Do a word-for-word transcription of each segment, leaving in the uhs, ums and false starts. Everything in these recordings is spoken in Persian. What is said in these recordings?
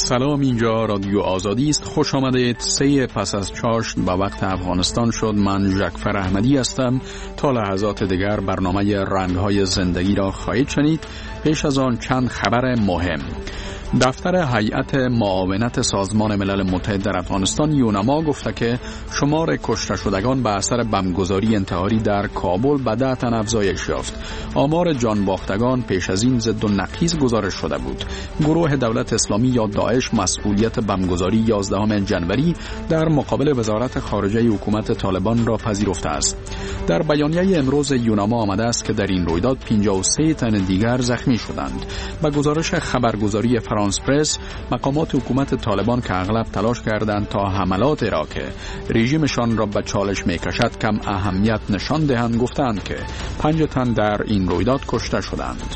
سلام، اینجا رادیو آزادی است. خوش آمدید. سه پس از چاشت به وقت افغانستان شد. من جعفر احمدی هستم. تا لحظات دیگر برنامه رنگ‌های زندگی را خواهید شنید. پیش از آن چند خبر مهم. دفتر هیئت معاونت سازمان ملل متحد در افغانستان یونما گفته که شمار کشته شدگان به اثر بمبگذاری انتحاری در کابل به ده تن افزایش یافت. آمار جان باختگان پیش از این ضد و نقیض گزارش شده بود. گروه دولت اسلامی یا داعش مسئولیت بمبگذاری یازدهم ژانویه در مقابل وزارت خارجه حکومت طالبان را پذیرفته است. در بیانیه امروز یونما آمده است که در این رویداد پنجاه و سه تن دیگر زخمی شدند. به گزارش خبرگزاری فرانس پرس، مقامات حکومت طالبان که اغلب تلاش کردند تا حملات را که رژیمشان را به چالش میکشد کم اهمیت نشان دهند، گفتند که پنج تن در این رویداد کشته شدند.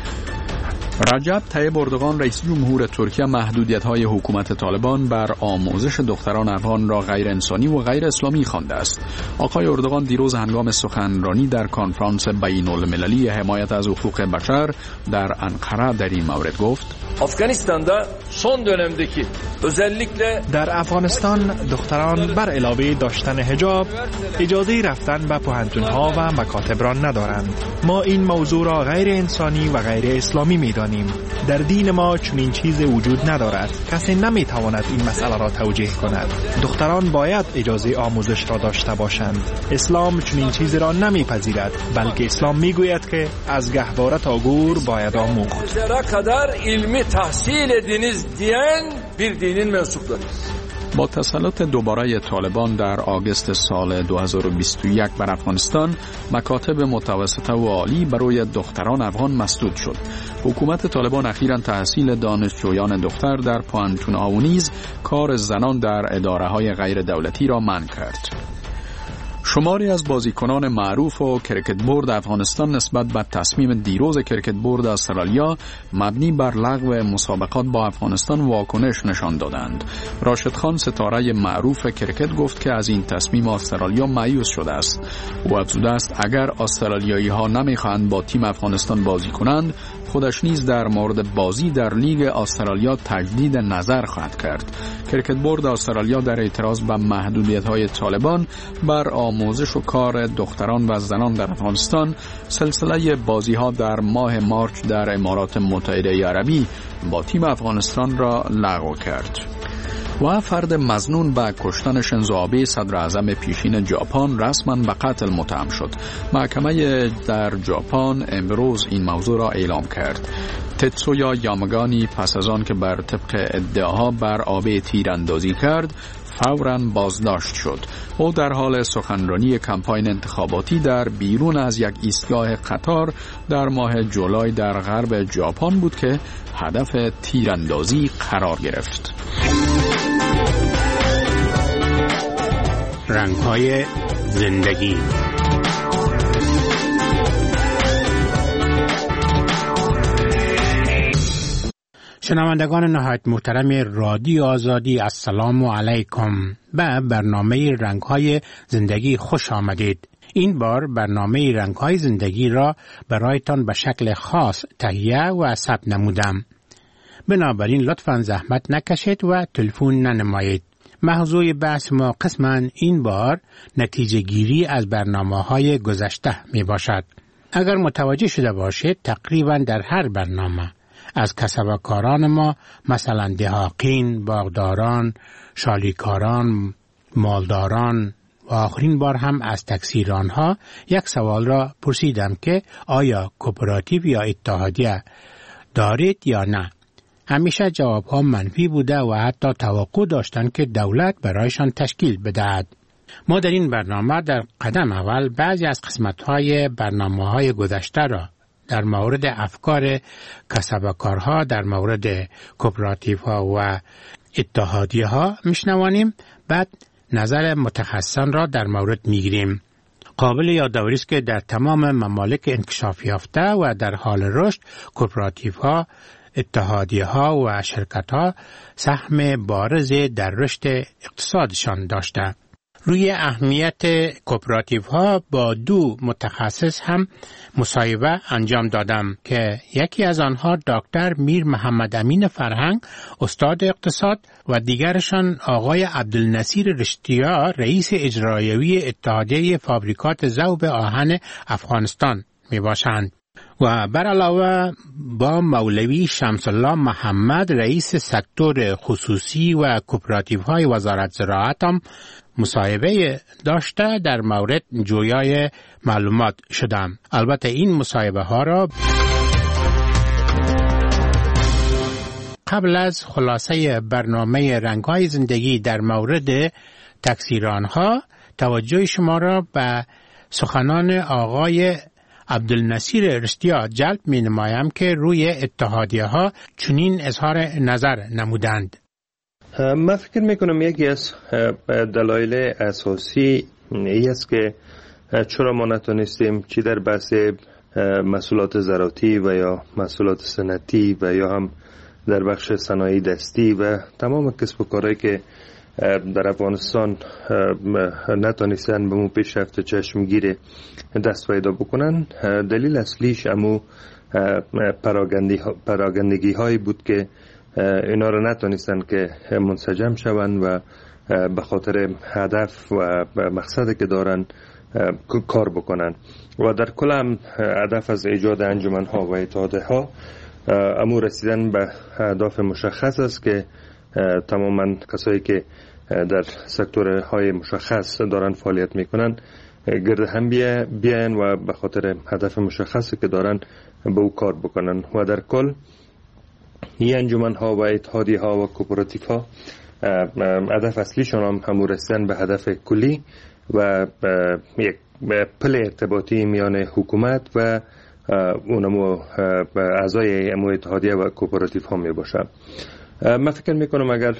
رجب طیب اردوغان رئیس جمهور ترکیه محدودیت‌های حکومت طالبان بر آموزش دختران افغان را غیر انسانی و غیر اسلامی خوانده است. آقای اردوغان دیروز هنگام سخنرانی در کنفرانس بین‌المللی حمایت از حقوق بشر در انقره در این مورد گفت: Afganistan'da son dönemdeki özellikle در افغانستان دختران بر علاوه داشتن حجاب اجازه رفتن به پوهنتون‌ها و مکاتب را ندارند. ما این موضوع را غیر انسانی و غیر اسلامی می‌دانیم. در دین ما چنین چیزی وجود ندارد. کسی نمی‌تواند این مسئله را توجیه کند. دختران باید اجازه آموزش را داشته باشند. اسلام چنین چیزی را نمی‌پذیرد، بلکه اسلام می‌گوید که از گهواره تا گور باید آموخت. tahsil ediniz diyen bir dinin mensuplarıyız. با تسلط دوباره طالبان در آگوست سال دو هزار و بیست و یک بر افغانستان، مکاتب متوسطه و عالی برای دختران افغان مسدود شد. حکومت طالبان اخیراً تحصیل دانشجویان دختر در پوهنتون‌ها و نیز کار زنان در اداره‌های غیر دولتی را منع کرد. شماری از بازیکنان معروف و کرکت بورد افغانستان نسبت به تصمیم دیروز کرکت بورد استرالیا مبنی بر لغو مسابقات با افغانستان واکنش نشان دادند. راشد خان، ستاره معروف کرکت، گفت که از این تصمیم استرالیا مایوس شده است. او افزوده است اگر استرالیایی ها نمیخواهند با تیم افغانستان بازی کنند، خودش نیز در مورد بازی در لیگ استرالیا تجدید نظر خواهد کرد. کرکت بورد استرالیا در اعتراض به محدودیت‌های طالبان بر آموزش و کار دختران و زنان در افغانستان سلسله بازی‌ها در ماه مارچ در امارات متحده عربی با تیم افغانستان را لغو کرد. و فرد مظنون به کشتن شینزو آبه صدر اعظم پیشین ژاپن رسما به قتل متهم شد. محکمه در ژاپن امروز این موضوع را اعلام کرد. تتسویا یاماگانی پس از آن که بر طبق ادعاها بر آبه تیراندازی کرد فوراً بازداشت شد. او در حال سخنرانی کمپاین انتخاباتی در بیرون از یک ایستگاه قطار در ماه جولای در غرب ژاپن بود که هدف تیراندازی قرار گرفت. رنگ‌های زندگی. شنوندگان نهایت محترم رادیو آزادی، السلام علیکم. به برنامه رنگ‌های زندگی خوش آمدید. این بار برنامه رنگ‌های زندگی را برایتان به شکل خاص تهیه و ثبت نمودم. بنابراین لطفاً زحمت نکشید و تلفن ننمایید. موضوع بحث ما قسماً این بار نتیجه گیری از برنامه‌های گذشته می باشد. اگر متوجه شده باشید تقریباً در هر برنامه از کسبکاران ما، مثلا دهاقین، باغداران، شالیکاران، مالداران و آخرین بار هم از تکثیرانها یک سوال را پرسیدم که آیا کوپراتیو یا اتحادیه دارید یا نه. همیشه جوابها منفی بوده و حتی توقع داشتند که دولت برایشان تشکیل بدهد. ما در این برنامه در قدم اول بعضی از قسمت‌های برنامه‌های گذشته را در مورد افکار کسبکارها، در مورد کوپراتیوها و اتحادیه‌ها میشنوانیم. بعد نظر متخصصان را در مورد میگیریم. قابل یادآوری است که در تمام ممالک انکشاف یافته و در حال رشد کوپراتیوها، اتحادیه‌ها و شرکت‌ها سهم بارز در رشد اقتصادشان داشته. روی اهمیت کوپراتیو ها با دو متخصص هم مصاحبه انجام دادم که یکی از آنها دکتر میر محمد امین فرهنگ استاد اقتصاد و دیگرشان آقای عبدالنصیر رشتیا رئیس اجرایی اتحادیه فابریکات ذوب آهن افغانستان می باشند. و بر علاوه با مولوی شمس الله محمد رئیس سکتور خصوصی و کوپراتیو های وزارت زراعت هم مصاحبه داشته در مورد جویای معلومات شدم. البته این مصاحبه ها را قبل از خلاصه برنامه رنگ‌های زندگی در مورد تکثیرآنها توجه شما را به سخنان آقای عبدالنصیر رشتیا جلب می نمایم که روی اتحادیه ها چنین اظهار نظر نمودند. من فکر می کنم یکی از دلایل اساسی این است که چرا ما نتونستیم چی در بحث محصولات زراعتی و یا محصولات صنعتی و یا هم در بخش صنایع دستی و تمام کسب و کارهایی که در افغانستان نتونستن به مو پیشرفت چشمگیر دست پیدا بکنن. دلیل اصلیش امو پراگندگی هایی بود که اینا رو نتونستن که منسجم شون و به خاطر هدف و مقصدی که دارن کار بکنن و در کل هم هدف از ایجاد انجمن ها و اتحادیه ها امو رسیدن به اهداف مشخص است که تماما کسایی که در سکتورهای مشخص دارن فعالیت میکنن گرد هم بیاین و به خاطر هدف مشخصی که دارن به او کار بکنن و در کل این انجمن ها و اتحادیه ها و کوپراتیو ها هدف اصلیشون هم همون رسیدن به هدف کلی و یک پل ارتباطی میان حکومت و اونمو اعضای امو اتحادیه و کوپراتیو ها می باشه. من فکر میکنم اگر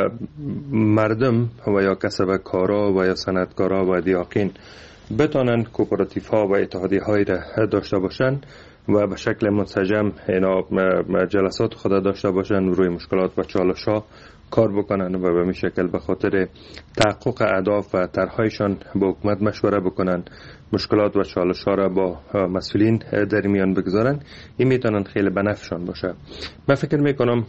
مردم و یا کسب کارا و یا صنعتکارا و دیاقین بتانن کوپراتیو ها و اتحادیه های را داشته باشن و به شکل منسجم اینا جلسات خود داشته باشن روی مشکلات و چالش ها کار بکنن و به این شکل به خاطر تحقق اهداف و طرحهایشان با حکومت مشوره بکنن، مشکلات و چالش ها را با مسئولین در میان بگذارن، این میتونن خیلی بنفعشان باشه. من فکر میکنم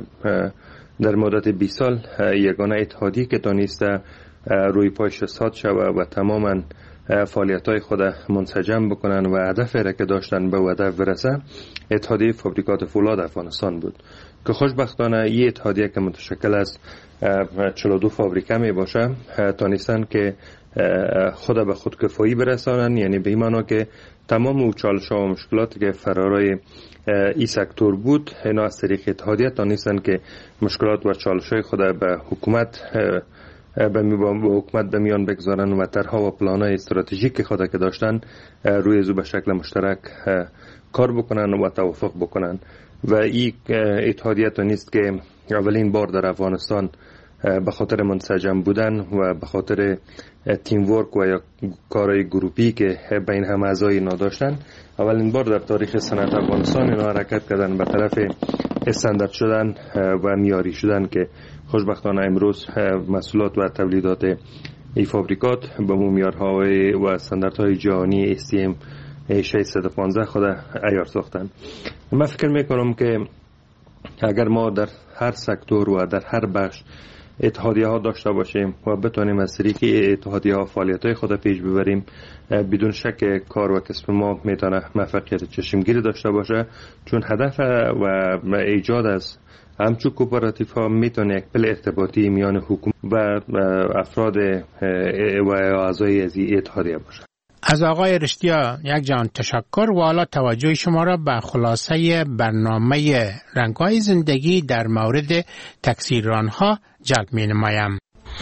در مدت بیست سال یگانه اتحادیه که تانسته روی پایش ساد شوه و تماما فعالیت های خود منسجم بکنن و هدف را که داشتن به هدف برسه اتحادیه فابریکات فولاد افغانستان بود که خوشبختانه این اتحادیه که متشکل از چهل و دو فابریکه می باشه تانستن که خود به خودکفایی برسانن، یعنی به این معنا که تمام او چالش ها و مشکلاتی که فرارای این سکتور بود اینا از طریق اتحادیه تانستن که مشکلات و چالش های خود به حکومت به حکومت به میان بگذارن و طرحها و پلان‌های استراتژیک خود که داشتن روی زو به شکل مشترک کار بکنن و توافق بکنن و این اتحادیه نیست که اولین بار در افغانستان به خاطر منسجم بودن و به خاطر تیم ورک و یا کارهای گروپی که بین هم اعضای اینا داشتن اولین بار در تاریخ صنعت افغانستان اینا حرکت کردن به طرف استاندارد شدن و معیاری شدن که خوشبختانه امروز محصولات و تولیدات این فابریکات به معیارها و استانداردهای جهانی اس تی ام ششصد و پانزده خود عیار ساختن. من فکر میکنم که اگر ما در هر سکتور و در هر بخش اتحادیه ها داشته باشیم و بتونیم از طریق اتحادیه ها فعالیت های خود پیش ببریم، بدون شک کار و کسب ما میتونه موفقیت چشمگیری داشته باشه، چون هدف و ایجاد از همچون کوپراتیو ها میتونه یک پل ارتباطی میان حکومت و افراد و اعضای از اتحادیه باشه. از آقای رشتیا یک جان تشکر و حالا توجه شما را به خلاصه برنامه رنگ‌های زندگی در مورد تکثیرآنها جلب می نمایم.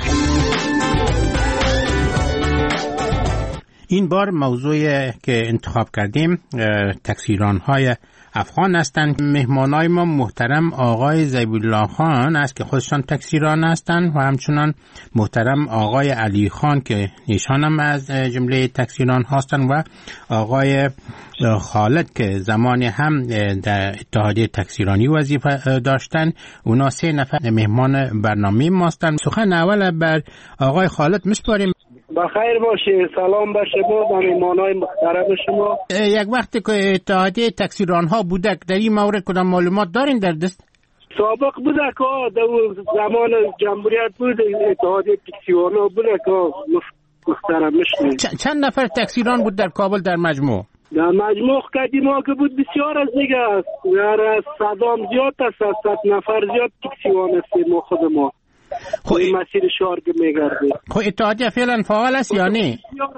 این بار موضوعی که انتخاب کردیم تکثیرآنهای افغان هستند. مهمانای ما محترم آقای زیبالله خان است که خودشان تکثیران هستند و همچنان محترم آقای علی خان که ایشان هم از جمله تکثیران هستند و آقای خالد که زمانی هم در اتحادیه تکثیرانی وظیفه داشتن. اونا سه نفر مهمان برنامه ما هستند. سخن اول بر آقای خالد میسپاریم. بخیر باشی. سلام به شما و مهمانای محترم شما. یک وقتی که اتحادیه تکثیرانها بوده در این مورد کدام معلومات دارین در دست؟ سابق بوده که در زمان جمهوریت بود اتحادیه تکثیرانها بوده که محترم نشنید. چند نفر تکثیران بود در کابل در مجموع؟ در مجموع قدیما که بود بسیار از دیگه است. در صدام زیاد است، صد نفر زیاد تکثیران است ما خود ما. خب این مسیر شهر که میگرده. خب اتحادیه فعلا فعال است یا نه؟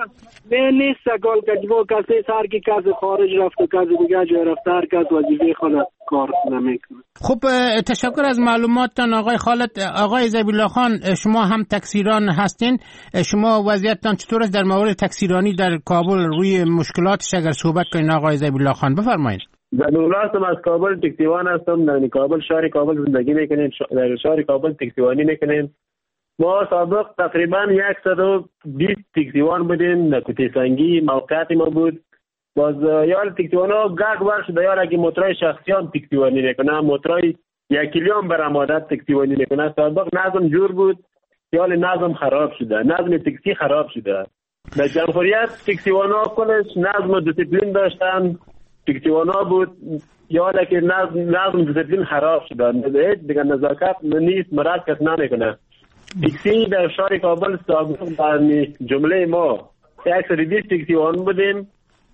نه نیست سگال کجبا کسی سر که کسی خارج رفت و کسی دیگه جای رفت هر کس وظیفه خانه کار نمیکنه. خب تشکر از معلوماتتان آقای خالد. آقای ذبیح‌الله خان شما هم تکثیران هستین، شما وضعیتتان چطور است در مورد تکثیرانی در کابل؟ روی مشکلاتش اگر صحبت کنین آقای ذبیح‌الله خان بفرمایید. در دولتم از کابل تکسیوان هستم، در کابل شهر کابل زندگی میکنیم، در شهر کابل تکسیوانی میکنیم. ما سابق تقریبا صد و بیست تکسیوان بودیم در کوته سنگی موقعیت ما بود. باز یال تکسیوان ها گرگ ورش در یال اگه موترای شخصیان تکسیوانی میکنه، موترای یک کلیون برآمدت تکسیوانی میکنه. سابق نظم جور بود، یال نظم خراب شده، نظم تکسی خراب شده. در جمهوریت تکسیوان ها کلش نظم و دیسیپلین داشتن، تکسیوانا بود یا که نظم نظم دیسیپلین خراب شده دیگه، نزاکت نیست، مراد کس نمیکنه. تکسی در شهر کابل سابق در جمله ما صد و بیست تکسیوان بودیم،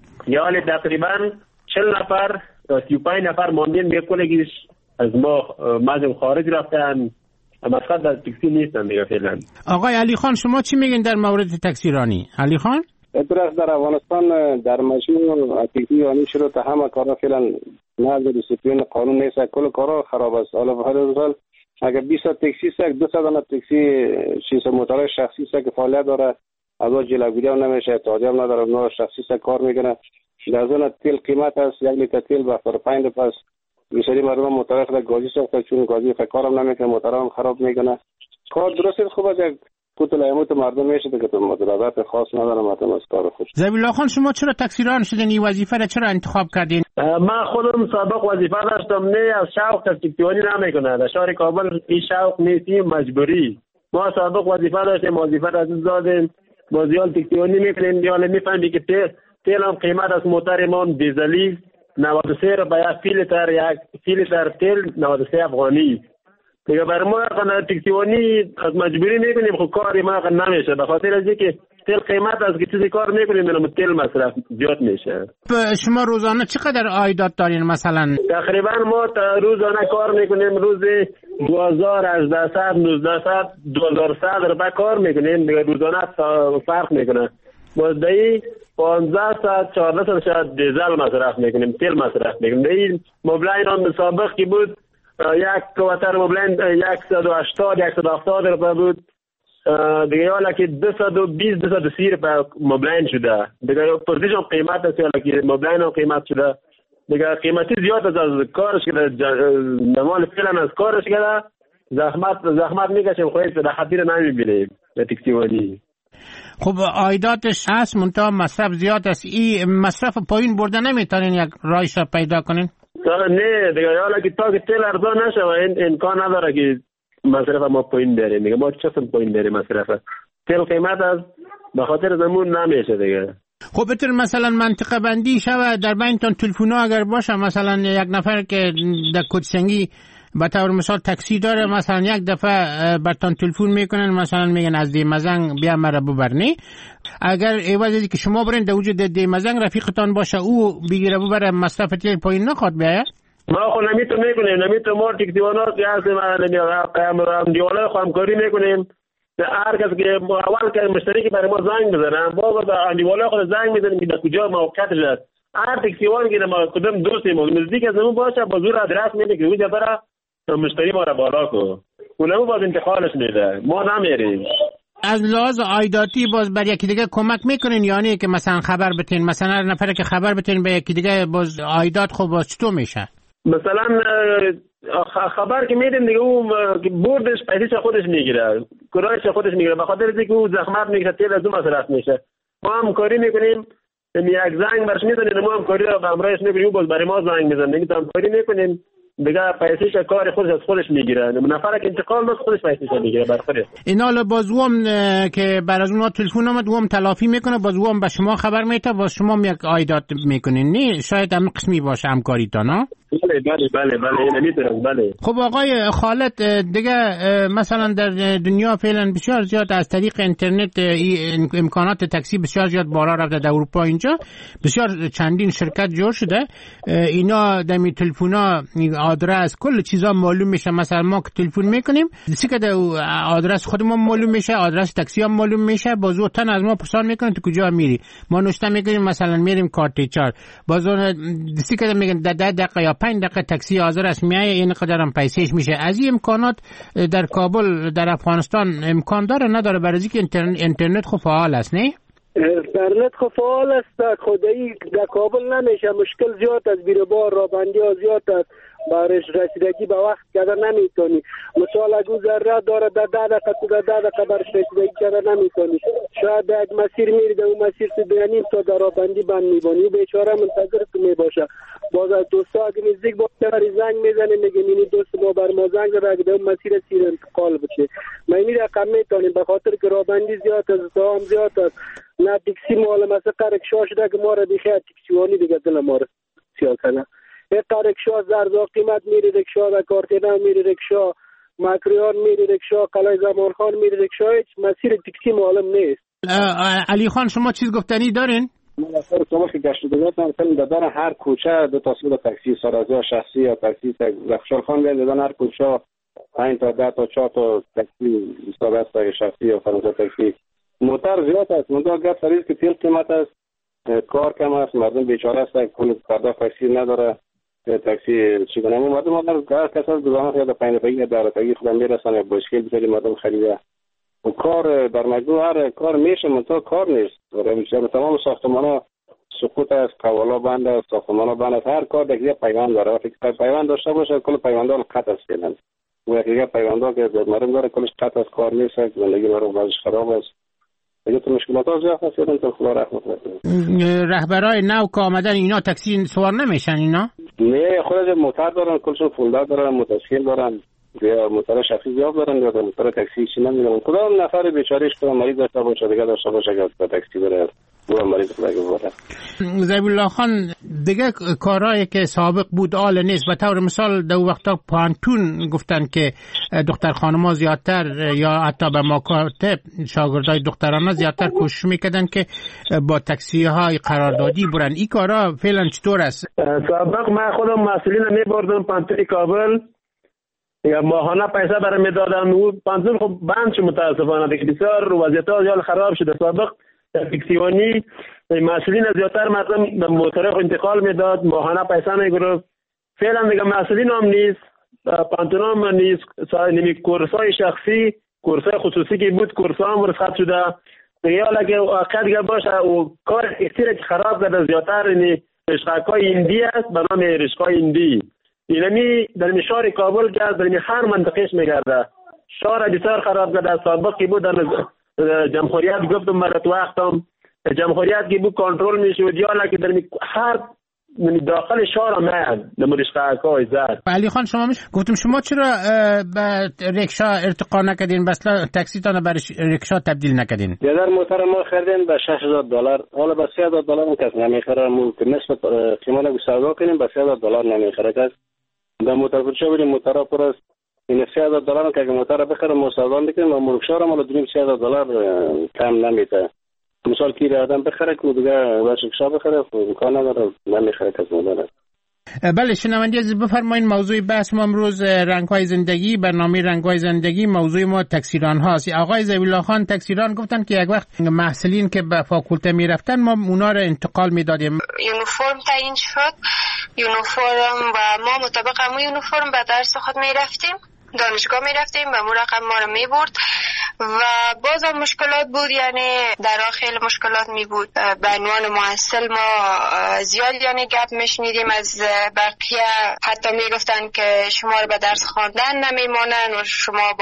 یا تقریبا چهل نفر سی و پنج نفر ماندین به کلگیش از ما مجموع خارج رفتن، اما خود در تکسی نیستن دیگه فعلا. آقای علی خان شما چی میگین در مورد تکسیرانی؟ علی خان ادرس در افغانستان در مجموع تکسیرانی شروع تا همه کارا فعلا نظم دیسیپلین قانون نیست، کل کارا خراب است. حالا به هر حال اگر بیست تکسی سک دو صد تا تکسی شش موتور شخصی سک که فعالیت داره از اون جلوگیری هم نمیشه، اتحادیه هم نداره، اونها شخصی سک کار میکنه. در زون تیل قیمت است، یک لیتر تیل به هفتاد و پنج روپیه است. بسیاری مردم موتور خود گازی ساخته چون گازی کارم نمیکنه، موتور هم خراب میکنه. کار درست خوب است، کوتاه ایموت مردم میشه دیگه، تو مدرات خاص ندارم مردم از کار خود. ذبیح‌الله خان شما چرا تکثیران شدین؟ این وظیفه را چرا انتخاب کردین؟ من خودم سابق وظیفه داشتم، نه از شوق تکسیرانی نمیکنه. در شهر کابل این شوق نیست، مجبوری. ما سابق وظیفه داشتیم، وظیفه را از دادیم، بازیال تکسیرانی میکنیم. یا میفهمی که تیل تیل هم قیمت از موتور ما دیزلی نود و سه روپیه فی لیتر، یک فی لیتر تیل نود و سه افغانی. دیگه بر ما قناعت تکسیرانی از مجبوری میکنیم، خب کاری ما قناعت نمیشه به خاطر از اینکه تیل قیمت از که چیزی کار میکنیم منم تیل مصرف زیاد میشه. شما روزانه چقدر عایدات دارین مثلا؟ تقریبا ما روزانه کار میکنیم، روز دو هزار هجده نوزده دو هزار صد روپیه کار میکنیم دیگه، روزانه فرق میکنه. باز دایی پانزده صد چهارده صد شاید دیزل مصرف میکنیم، تیل مصرف میکنیم. دایی مبلغ آن سابق کی بود یک کواتر مبلغ صد و هشتاد صد و هفتاد روپیه بود دیگه، حالا که دویست و بیست دویست و سی روپیه مبلغ شده دیگه. پرسیش هم قیمت است، حالا که مبلغ هم قیمت شده دیگه، قیمتی زیاد است از کارش که نمال فعلا از کارش که زحمت زحمت میکشیم، خواهید به خاطر نمیبینیم به تکسیرانی. خب عایداتش هست منتها مصرف زیاد است، این مصرف پایین برده نمیتونین یک راهش را پیدا کنین؟ نه دیگه، حالا که تا که تیل ارزان نشه این امکان نداره که مصرف ما پایین بریم دیگه. ما چه پایین بریم مصرف تیل قیمت از به خاطر زمون نمیشه دیگه. خب بتر مثلا منطقه بندی شوه در بینتون تلفن ها اگر باشه، مثلا یک نفر که در کوتسنگی به طور مثال تاکسی داره، مثلا یک دفعه برتان تلفن میکنن، مثلا میگن از دیمزنگ بیا مرا ببرنی، اگر ایوازی که شما برین در وجود دیمزنگ رفیقتان باشه او بگیره ببره، مصرف تیل پایین نخواد بیاید؟ ما خود نمیتو میکنیم، نمیتو ما تکسیوانا که هستیم قیام دیواله خواهمکاری میکنیم. هر کس که اول که مشتری که برای ما زنگ بزنن با دیواله خود زنگ میزنیم که در کجا موقعیتش است. هر تکسیوان که ما کدام دوستیم نزدیک از اون باشه با زور ادرس میده که اونجا برا مشتری ما را بالا کو، اونمو باز انتقالش میده، ما نمیریم. از لحاظ عایداتی باز بر یکی دیگه کمک میکنین، یعنی که مثلا خبر بتین، مثلا هر نفر که خبر بتین به یکی دیگه باز عایدات خوب باز چطور میشه؟ مثلا خبر که میدیم دیگه اون بردش پیسش خودش میگیره، کرایش خودش میگیره، به خاطر اینکه اون زحمت میکشه تیل از اون مصرف میشه. ما هم کاری میکنیم، یک زنگ برش میزنیم، ما هم کاری رو به همراهش میکنیم، باز برای ما زنگ میزنه، دیگه هم کاری میکنیم دیگه پیسه‌ش کار خودش از خودش میگیره. نفر که انتقال داد خودش پیسه‌ش میگیره بر خودش. اینا ل بازوام که بر از اونها تلفن اومد وام تلافی میکنه، بازوام به شما خبر میده، باز شما یک عایدات میکنین. نه شاید هم قسمی باشه همکاریتان ها. بله بله بله بله این میتونم. بله. خب آقای خالد دیگه مثلا در دنیا فعلا بسیار زیاد از طریق اینترنت امکانات تاکسی بسیار زیاد بالا رفته. در اروپا اینجا بسیار چندین شرکت جور شده. اینا دمی تلفونا آدرس کل چیزا معلوم میشه. مثلا ما که تلفن میکنیم دیگه آدرس خودمون معلوم میشه، آدرس تاکسی هم معلوم میشه. بازو تن از ما پرسان میکنن تو کجا میری. ما نوشته میکنیم مثلا میریم کارتیچار، بازو دیگه میگن ده دقیقه یا پنج دقیقه تاکسی حاضر است میایه، این قدرم پیسهش میشه. از این امکانات در کابل در افغانستان امکان داره نداره؟ برای اینکه اینترنت اینترنت خو فعال است. نه اینترنت خو فعال است، خدایی در کابل نمیشه. مشکل زیاد است، بیروبار را بندی ها زیاد است، برش رسیدگی به وقت کردن نمیتونی. مثال اگه ذره داره در ده دقیقه تو در ده دقیقه برش رسیدگی کردن نمیتونی. شاید یک مسیر میری در اون مسیر تو بیانیم تا در را بندی بند میبانی، بیچاره منتظر تو میباشه. باز از دوستا اگه نزدیک باشه زنگ میزنه میگه اینی دوست ما بر ما زنگ زده اگه در اون مسیر سیر انتقال بشه. ما اینی رقم میتونیم به خاطر که را بندی زیاد است، زام زیاد است. نه تاکسی مال مثلا رکشا شده که ما را دیگه تاکسیوانی دیگه دل ما را سیاکنه. یک رکشا زرزا قیمت میری، رکشا در کارتینا میری، رکشا مکریان میری، رکشا قلعه زمان خان میری، رکشا هیچ مسیر تاکسی معلوم نیست. علی خان شما چیز گفتنی دارین؟ من اصلا شما که گشت دادم مثلا در هر کوچه دو تا سودا تاکسی سرازی شخصی یا تاکسی رخشار خان میاد در هر کوچه پنج تا ده تا چهار تا تاکسی سودا شخصی یا فرانسه تاکسی. موتر زیاد است، موتر گفت سریز که تیل قیمت است، کار کم است، مردم بیچاره است، پول پرداخت تاکسی نداره. تاکسی چی کنم مردم اگر کس از گذران یا پنج دقیقه در دقیقه خودم میرسن باشکل بزنی مردم خریده و کار در مجموع هر کار میشه منتها کار نیست. و تمام ساختمان‌ها سقوط است، قوالا بند است، ساختمان‌ها بند است، هر کار دیگه پیوند داره. وقتی پیوند داشته باشه کل پیوندها قطع است فعلا. و دیگه پیوندها که مردم داره کلش قطع است، کار نیست، زندگی مردم بازش خراب است. دیگه تو مشکلات ها زیاد هست. یادم خدا رحمت کنه. رهبرای نو که آمدن اینا تاکسی سوار نمیشن اینا؟ نه خودش موتر دارن، کلشون پولدار دارن، متشکل دارن، یا موتر شخصی زیاد دارن یا موتر تاکسی چی نمیدونم. کدام نفر بیچارهش که مریض داشته باشه دیگه داشته باشه که تاکسی بره دو مریض بگه بره. زیب الله خان دیگه کارهایی که سابق بود آل نیست. به طور مثال در وقتا پانتون گفتن که دختر خانم‌ها زیادتر یا حتی به مکاتب شاگردای دخترانه زیادتر کوشش میکردن که با تاکسی های قراردادی برن. این کارا فعلا چطور است؟ سابق من خودم مسئولین میبردم پانتون کابل یا ماهانه پیسه برام میدادن و پانتون خب بند شد متاسفانه دیگه بسیار وضعیت ها زیاد خراب شده. سابق تاکسیوانی مسئولین زیادتر مردم به موتور انتقال میداد، ماهانه پیسه میگرفت. فعلا دیگه مسئولین هم نیست، پانتون هم نیست. نمی کورسای شخصی، کورسای خصوصی که بود کورسا هم رخصت شده دیگه. حالا که واقعا دیگه باشه و کار اکتیره که خراب کرده زیادتر اینی رشقای هندی است به نام رشقای هندی. اینمی در شهر کابل که در هر منطقهش میگرده شهر بسیار خراب کرده. سابقی بود در جمهوریت گفتم برات وقتم جمهوریت که بود کنترل میشود یا لکه در هر داخل شهر میاد نمورشقای زد. علی خان شما میش گفتم شما چرا به رکشا ارتقا نکردین، بس تاکسی تان به رکشا تبدیل نکردین؟ در موتر ما خریدیم به شش هزار دلار، حالا به سه هزار دلار کس نمیخره. مو که نسبت قیمت سودا کنیم به سه هزار دلار نمیخره. کس در موتر فروش بریم موتر پر است. این سه هزار دلار که موتر بخره مصادم بکنیم و مرکشا را مال دونیم سه هزار دلار کم نمیته. مثال کی آدم بخره که دیگه رکشا بخره امکان نداره نمیخره کس مداره. بله شنوندی عزیز بفرمایید موضوع بحث ما امروز رنگ‌های زندگی، برنامه رنگ‌های زندگی، موضوع ما تاکسیران هاست. آقای زیب الله خان تاکسیران گفتن که یک وقت محصلین که به فاکولته میرفتن ما اونا رو انتقال میدادیم. یونیفرم تعیین شد، یونیفرم و ما مطابق همون یونیفرم به درس خود میرفتیم، دانشگاه میرفتیم و مو رقم ما رو میبرد و باز هم مشکلات بود. یعنی در خیلی مشکلات می بود. به عنوان محصل ما زیاد یعنی گپ میشنیدیم از بقیه، حتی میگفتن که شما رو به درس خواندن نمیمانن و شما با یک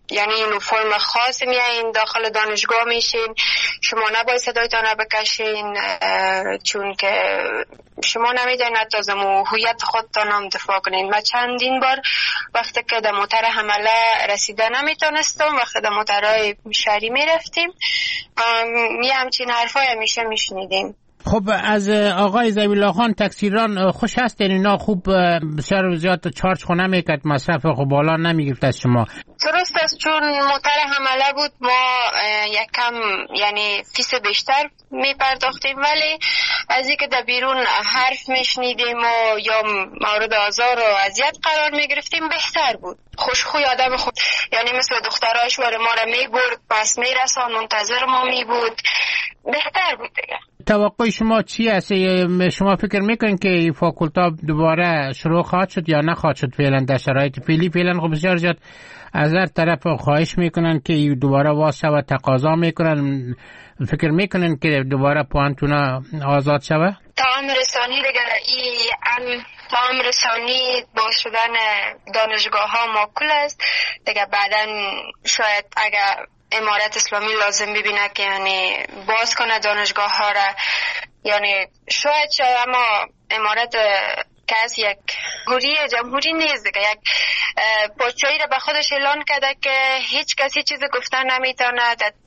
یعنی یونیفرم خاص میایین داخل دانشگاه میشین، شما نباید صدایتان رو بکشین چون که شما نمیدونید از هویت خودتان هم دفاع کنین. من چندین بار وقتی که در موتر حمله رسیده نمیتونستم، وقتی در موترهای شهری میرفتیم می همچین حرفای همیشه میشنیدیم. خب از آقای ذبیح خان تکثیران خوش هستین؟ اینا خوب بسیار زیاد چارج خونه میکرد، مصرف خب بالا نمیگرفت از شما؟ درست است، چون موتر حمله بود ما یک کم یعنی فیس بیشتر میپرداختیم، ولی از اینکه در بیرون حرف میشنیدیم و یا مورد آزار و اذیت قرار میگرفتیم بهتر بود. خوشخوی آدم خود یعنی مثل دختراش وره ما را میبرد، پس میرسان منتظر ما میبود، بهتر بود دیگه. توقع شما چی است؟ شما فکر میکنین که فاکولتا دوباره شروع خواهد شد یا نخواهد شد؟ فعلا در شرایط فعلی فعلا خب بسیار زیاد از هر طرف خواهش میکنن که دوباره واس شود، تقاضا میکنن. فکر میکنن که دوباره پوانتونا آزاد شود؟ تمام رسانی دیگه این تمام رسانی باز شدن دانشگاه ها معقول است دیگه. بعدن شاید اگر امارت اسلامی لازم ببینه که یعنی باز کنه دانشگاه ها را، یعنی شاید شاید اما امارت که از یک جمهوری جمهوری نیست دیگه، یک پادشاهی را به خودش اعلان کرده که هیچ کسی چیز گفتن نمیتونه،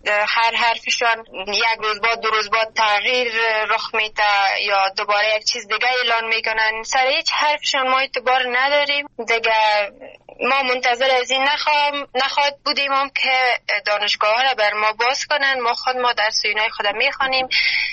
هر حرفشان یک روز بعد دو روز بعد تغییر رخ میده یا دوباره یک چیز دیگه اعلان میکنن. سر هیچ حرفشان ما اعتبار نداریم دیگه. ما منتظر از این نخواهم نخواهد بودیم هم که دانشگاه ها را بر ما باز کنن. ما خود ما در سوینای خود میخوانیم،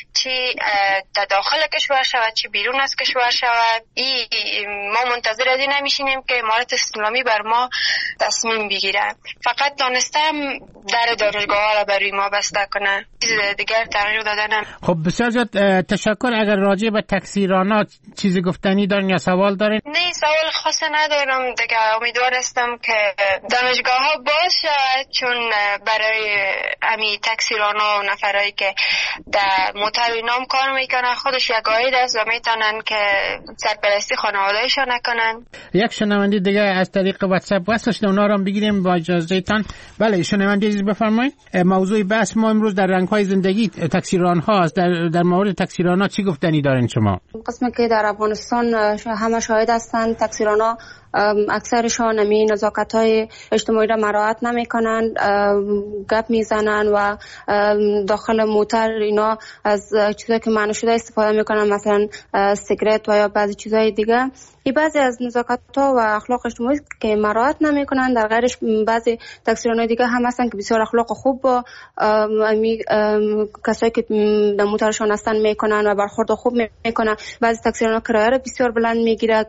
چی در داخل کشور شود چی بیرون از کشور شود. ای ما منتظر از این نمیشینیم که امارت اسلامی بر ما تصمیم بگیره. فقط دانستم در دانشگاه ها را برای ما بسته کنه، چیز دیگر تغییر دادن. خب بسیار زیاد تشکر. اگر راجع به تکثیرانات چیزی گفتنی دارین یا سوال دارین؟ نه سوال خاصی ندارم دیگه. امیدوار هستم که دانشگاه ها باز شود، چون برای امی تکثیرانا و نفرایی که در موتر اینام کار میکنن خودش یک عاید است و میتونن که سرپرستی خانواده‌شان نکنن. یک شنونده دیگه از طریق واتساپ وصل شده، اونا رو هم بگیریم با اجازه تان. بله شنونده عزیز بفرمایید. موضوع بحث ما امروز در رنگ‌های زندگی تکثیران هاست. در در مورد تکثیران ها چی گفتنی دارین شما؟ قسمی که در افغانستان همه شاهد هستند تکثیران ها اکثرشان امی نزاکت های اجتماعی را مراعات نمی کنند، گپ می زنند و داخل موتر اینا از چیزایی که معنی شده استفاده می کنند، مثلا سیگرت و یا بعضی چیزهای دیگه. این بعضی از نزاکت ها و اخلاق اجتماعی که مراعات نمی کنند. در غیرش بعضی تکثیران دیگه هم هستند که بسیار اخلاق خوب با امی کسایی که در موترشان هستند می کنند و برخورد خوب می کنند. بعضی تکثیران ها کرایه را بسیار بلند می گیرند.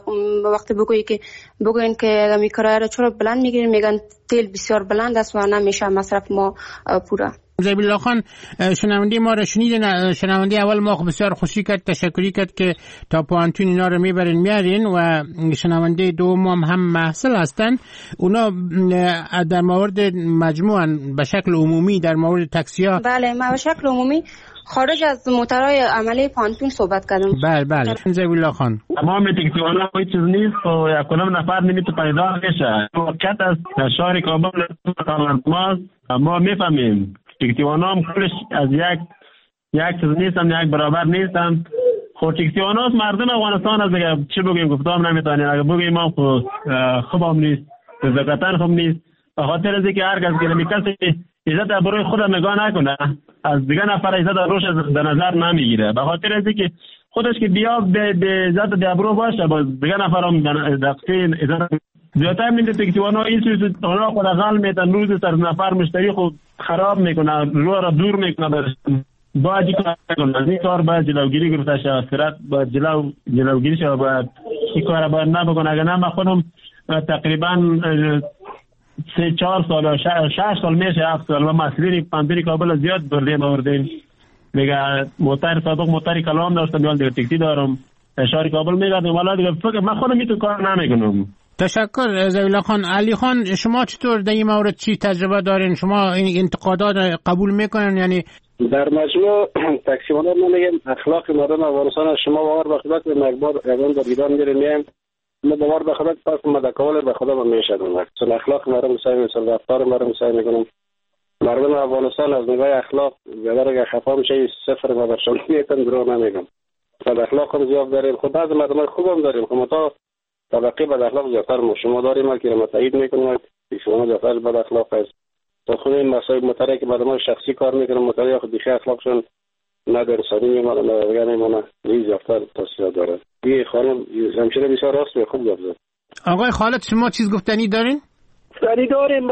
وقتی بگویی که بگوین که امی کرایه را چرا بلند می گیرین، میگن تیل بسیار بلند است و نمیشه مصرف ما پوره. ذبیح خان شنونده ما را شنیدین. شنونده اول ما بسیار خوشی کرد، تشکری کرد که تا پوانتون اینا رو میبرین میارین و شنونده دوم هم هم محصل هستن. اونا در مورد مجموعاً به شکل عمومی در مورد تاکسی‌ها. بله ما به شکل عمومی خارج از موترهای عملی پانتون صحبت کردم. بله بله ذبیح خان تمام تکسیوانا کوئی چیز نیست و یا کدام نفر نمیتونه پیدا بشه. وقت از شهر کابل ما ما میفهمیم تکسیوانا هم کلش از یک یک چیز نیستن، یک برابر نیستن. خود تکسیوانا مردم افغانستان از دیگه چی بگیم گفتم نمیتونیم. اگه بگیم ما خوب هم نیست، زکاتن خوب نیست. به خاطر از اینکه هر کس که نمیکسی عزت ابروی خود نگاه نکنه، از دیگه نفر عزت ابروش در نظر نمیگیره. به خاطر از اینکه خودش که بیا به عزت ابرو باشه، با دیگه نفر هم دقیقاً عزت زیادتر میده. تکسیوانا این چیز اونا خود غل میتن، روز سر نفر مشتری خود خراب میکنه، رو را دور میکنه. باید این کار نکنه. از این کار باید جلوگیری گرفته شود. فرات باید جلو جلوگیری شود. باید این کار باید نبکنه. اگر نه من خودم تقریبا سه چهار سال شش سال میشه هفت سال و مسئولین پنبیری کابل زیاد بردیم آوردیم. میگه موتر سابق موتر کلام داشتم، یا دیگه تکسی دارم شهر کابل میگردم. والا دیگه فکر من خودم میتونم کار نمیکنم. تشکر ذبیح خان. علی خان شما چطور در این مورد چی تجربه دارین؟ شما این انتقادات قبول میکنن؟ یعنی در مجموع تکسیوانا ما میگیم اخلاق مردم افغانستان شما باور بخدا که مقبار اگرم در ایران میریم ما باور به خدا پس مدکول به خدا من میشدم چون اخلاق مردم سعی میکنم رفتار مردم سعی میکنم مردم افغانستان از نگاه اخلاق اگر اگر خفا میشه صفر ما برشون میتونم درو نمیگم بعد اخلاق هم زیاد داریم خود بعض مردم خوب هم داریم خب تا طبقه بد اخلاق زیادتر ما شما داریم که ما تایید میکنیم شما زیادتر بد اخلاق است تا خود این مسائل متری که مردم شخصی کار میکنم متری خود دیگه اخلاقشون نه در انسانی میمانه نه دیگه میمانه ریز یافتر توصیه داره این خانم همچنین بسیار راست و خوب گفت. آقای خالد شما چیز گفتنی دارین؟ گفتنی داریم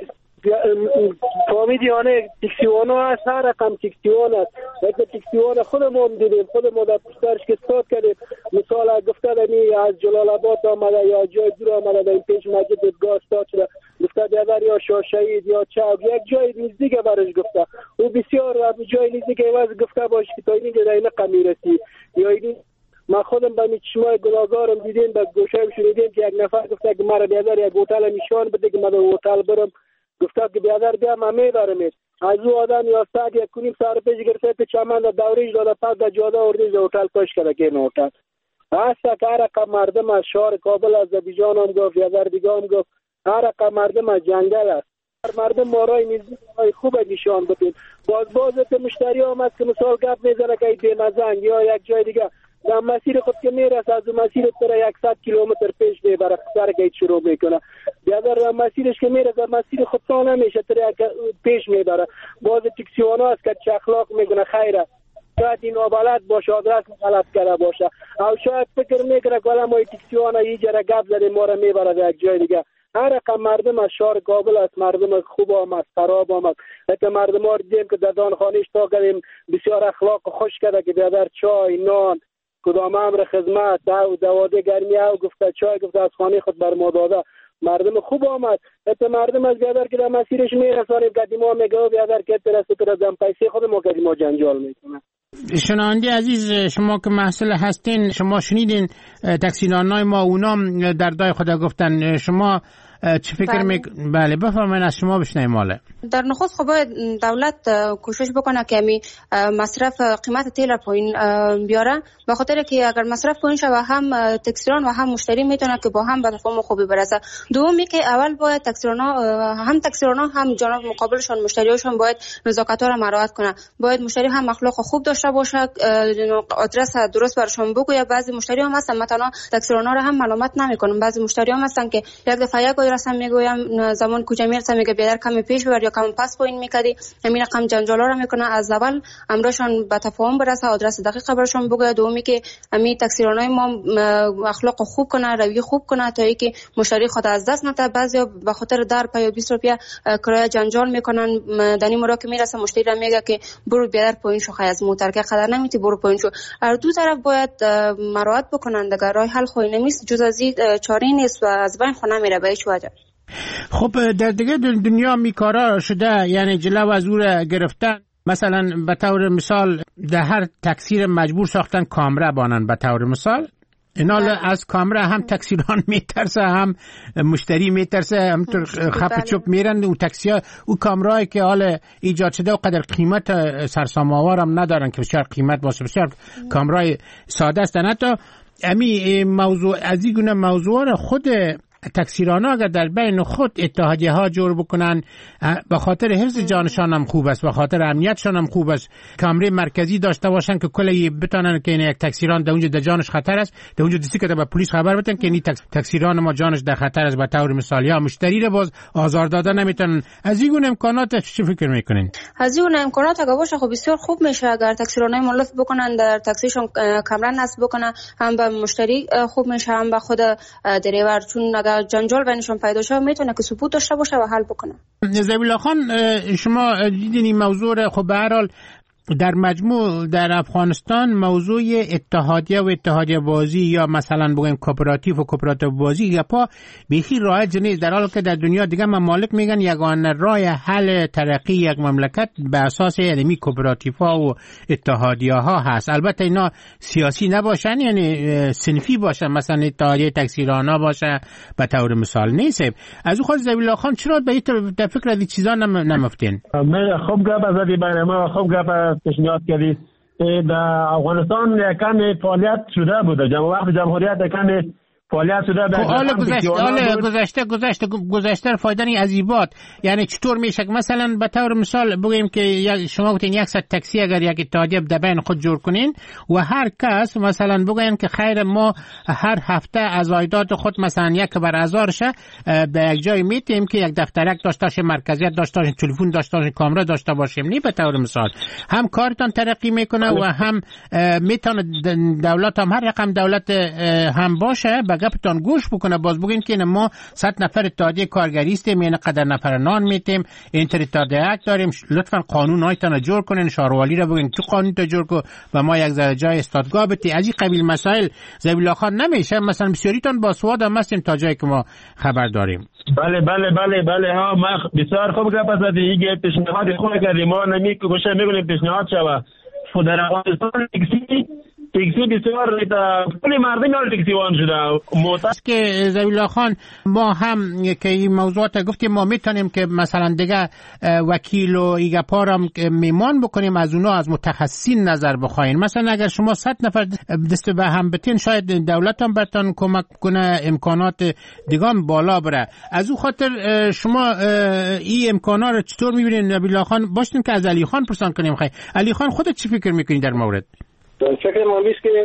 فامیدیانه تکسیوانا هست هر رقم تکسیوان هست وقتی تکسیوان خودمون دیدیم خودمون در پشترش که استاد کردیم مثال گفته دمی از جلال آباد آمده یا جای دور آمده در این پیش مسجد دیدگاه استاد شده گفته دیگر یا شاشهید یا چاوگ یک جای نزدیک برش گفته او بسیار جای نزدیک ایواز گفته باش که تا اینی در این قمی رسی یا اینی ما خودم با می چشمای گناهگارم دیدیم با گوشه‌ام شنیدیم که یک نفر گفته که مرا بیادر یک هتل نشان بده که من به هتل برم گفته که بیادر بیا من میبرمت از او آدم یا ساعت یک کنیم ساعت پیش گرفته که چمن در دوریش داده پس در جاده اردیش در هتل پاش کرده که این هتل هسته که هر رقم مردم از شهر کابل از زبیجان هم گفت بیادر دیگه هم گفت هر رقم مردم از جنگل است مردم مارای نزدیک های خوب نشان بدیم باز باز که مشتری هم هست که مثال گپ میزنه که بی مزنگ یا یک جای دیگه در مسیر خود که میرسه از مسیر تر صد کیلومتر پیش میبره سر گیت شروع میکنه بیادر در مسیرش که میرسه مسیر خود تا نمیشه تر پیش میبره باز تکسیوانا هست که چه اخلاق میکنه خیره شاید این آبالت باشه آدرس غلط کرده باشه او شاید فکر میکنه که ما تکسیوانا یه جره گپ زده ما رو میبره در یک جای دیگه هر رقم مردم از شهر کابل است مردم خوب هم است خراب هم است حتی مردم ها دیدیم که در دانخانهش تا کردیم بسیار اخلاق خوش کرده که بیادر چای نان کدام امر خدمت دو دواده گرمی او گفته چای گفته از خانه خود بر ما داده مردم خوب آمد حتی مردم از بیادر که در مسیرش میرسانیم قدیما میگه بیادر که ترسه تر از دم پیسه خود ما قدیما جنجال میکنه. شنونده عزیز شما که محصل هستین شما شنیدین تکسیرانای ما اونام در دای خدا گفتن شما چه فکر بله. می بله بفرمایید از شما بشنویم. ماله در نخست خب دولت کوشش بکنه که می مصرف قیمت تیل پایین بیاره به خاطر که اگر مصرف پایین شه و هم تکسیران و هم مشتری میتونه که با هم به تفاهم خوبی برسه. دومی که اول باید تکسیرانا هم تکسیرانا هم جناب مقابلشون مشتریاشون باید نزاکت ها را مراعات کنه. باید مشتری هم اخلاق خوب داشته باشه آدرس درست برشون بگوید. بعضی مشتری هم هستن مثلا تکسیرانا را هم ملامت نمیکنن. بعضی مشتری هم هستن که یک دفعه یک رسم میگویم زمان کجا میرسم میگه بیادر کم پیش ببر یا کم پس پایین میکردی همین رقم جنجالا رو میکنه. از اول امرشون به تفاهم برسه آدرس دقیق برشون بگه. دومی که همین تکسیرانای ما اخلاق خوب کنه روی خوب کنه تا اینکه مشتری خود از دست نده. بعضیا به خاطر در پای بیست روپیه کرایه جنجال میکنن. دنی مرا که میرسه مشتری را میگه که برو بیادر پایین شو خی از موتر که قدر نمیتی برو پایین شو. هر دو طرف باید مراعات بکنن دیگه راه حل خوی نمیست جز از این چاره نیست و از بین خو نمیره به هیچ وجه. خب در دیگه دنیا میکارا شده یعنی جلو از او گرفتن. مثلا به طور مثال در هر تکسیر مجبور ساختن کامره بانن به طور مثال اینا از کامره هم تکسیران میترسه هم مشتری میترسه همطور خف چوب میرن و تکسی ها او کامرهایی که حال ایجاد شده و قدر قیمت سرسام آور هم ندارن که بسیار قیمت باشه بسیار کامرهای ساده است. حتی امی موضوع از این گونه موضوع خود تکسیرانا اگر در بین خود اتحادیه ها جور بکنن به خاطر حفظ جانشان هم خوب است به خاطر امنیتشان هم خوب است. کامره مرکزی داشته باشن که کلی بتونن که این یک تکسیران در اونجا در جانش خطر است در اونجا دستی که به پلیس خبر بدن که این تکسیران ما جانش در خطر است به طور مثال یا مشتری رو باز آزار دادن نمیتونن. از این گونه امکانات چی فکر میکنین؟ از این گونه امکانات اگه باشه خب بسیار خوب میشه اگر تکسیرانای مولف بکنن در تاکسیشون کامره نصب بکنن هم به مشتری خوب میشه هم به خود دریور چون جنجال بینشون پیدا شه میتونه که ثبوت داشته باشه و حل بکنه. زبیلا خان شما دیدین این موضوع خب به هر حال در مجموع در افغانستان موضوع اتحادیه و اتحادیه بازی یا مثلا بگیم کوپراتیو و کوپراتیو بازی یا پا بیخی رایج نیست در حالی که در دنیا دیگه ممالک میگن یگانه راه حل ترقی یک مملکت به اساس علمی کوپراتیوها و اتحادیه ها هست. البته اینا سیاسی نباشن یعنی صنفی باشن مثلا اتحادیه تکسیرانا باشه به طور مثال نیست. از خود زبیلا خان چرا به این فکر از چیزا نمفتین؟ من خوب گپ از این برنامه خوب گپ پیشنهاد کردید. در افغانستان یکم فعالیت شده بوده جمع وقت جمهوریت یکم فعالیت شده در حالا گذشته حالا گذشته گذشته گذشته فایده عذیبات، یعنی چطور میشه که مثلا به طور مثال بگیم که شما گفتین صد تاکسی اگر یک اتحادیه در بین خود جور کنین و هر کس مثلا بگیم که خیر ما هر هفته از عایدات خود مثلا یک بر هزار شه به یک جای میتیم که یک دفترک داشته باشه، مرکزیت داشته باشه، تلفن داشته باشه، کامera داشته باشیم، نی به طور مثال هم کارتان ترقی میکنه و هم میتونه دولت هم هر رقم دولت هم باشه گپتان گوش بکنه. باز بگین که ما صد نفر اتحادیه کارگری هستیم، یعنی قدر نفر نان میتیم، اینتر اتحادیه داریم، لطفا قانون هایتان جور کنین، شاروالی را بگین تو قانون تا جور کن و ما یک ذره جای استادگاه بتی. از این قبیل مسائل ذبیح خان نمیشه. مثلا بسیاریتان با سواد هم هستیم تا جایی که ما خبر داریم. بله بله بله بله ها ما بسیار خوب گپ است. دیگه پیشنهاد خوب کردیم، ما نمی کوشش میکنیم پیشنهاد شوه در افغانستان تکسی تکسی بسیار کلی مردم یال تکسی وان شده. معتقد که ذبیح خان ما هم که این موضوعات گفتیم ما میتونیم که مثلا دیگه وکیل و ایگا پارم میمان بکنیم، از اونا از متخصصین نظر بخواین. مثلا اگر شما صد نفر دست به هم بتین شاید دولت هم برتان کمک کنه، امکانات دیگه هم بالا بره. از او خاطر شما این امکانات رو چطور میبینین ذبیح خان؟ باشین که از علی خان پرسان کنیم. خیلی علی خان خودت چی فکر میکنی در مورد؟ فکر ما میست که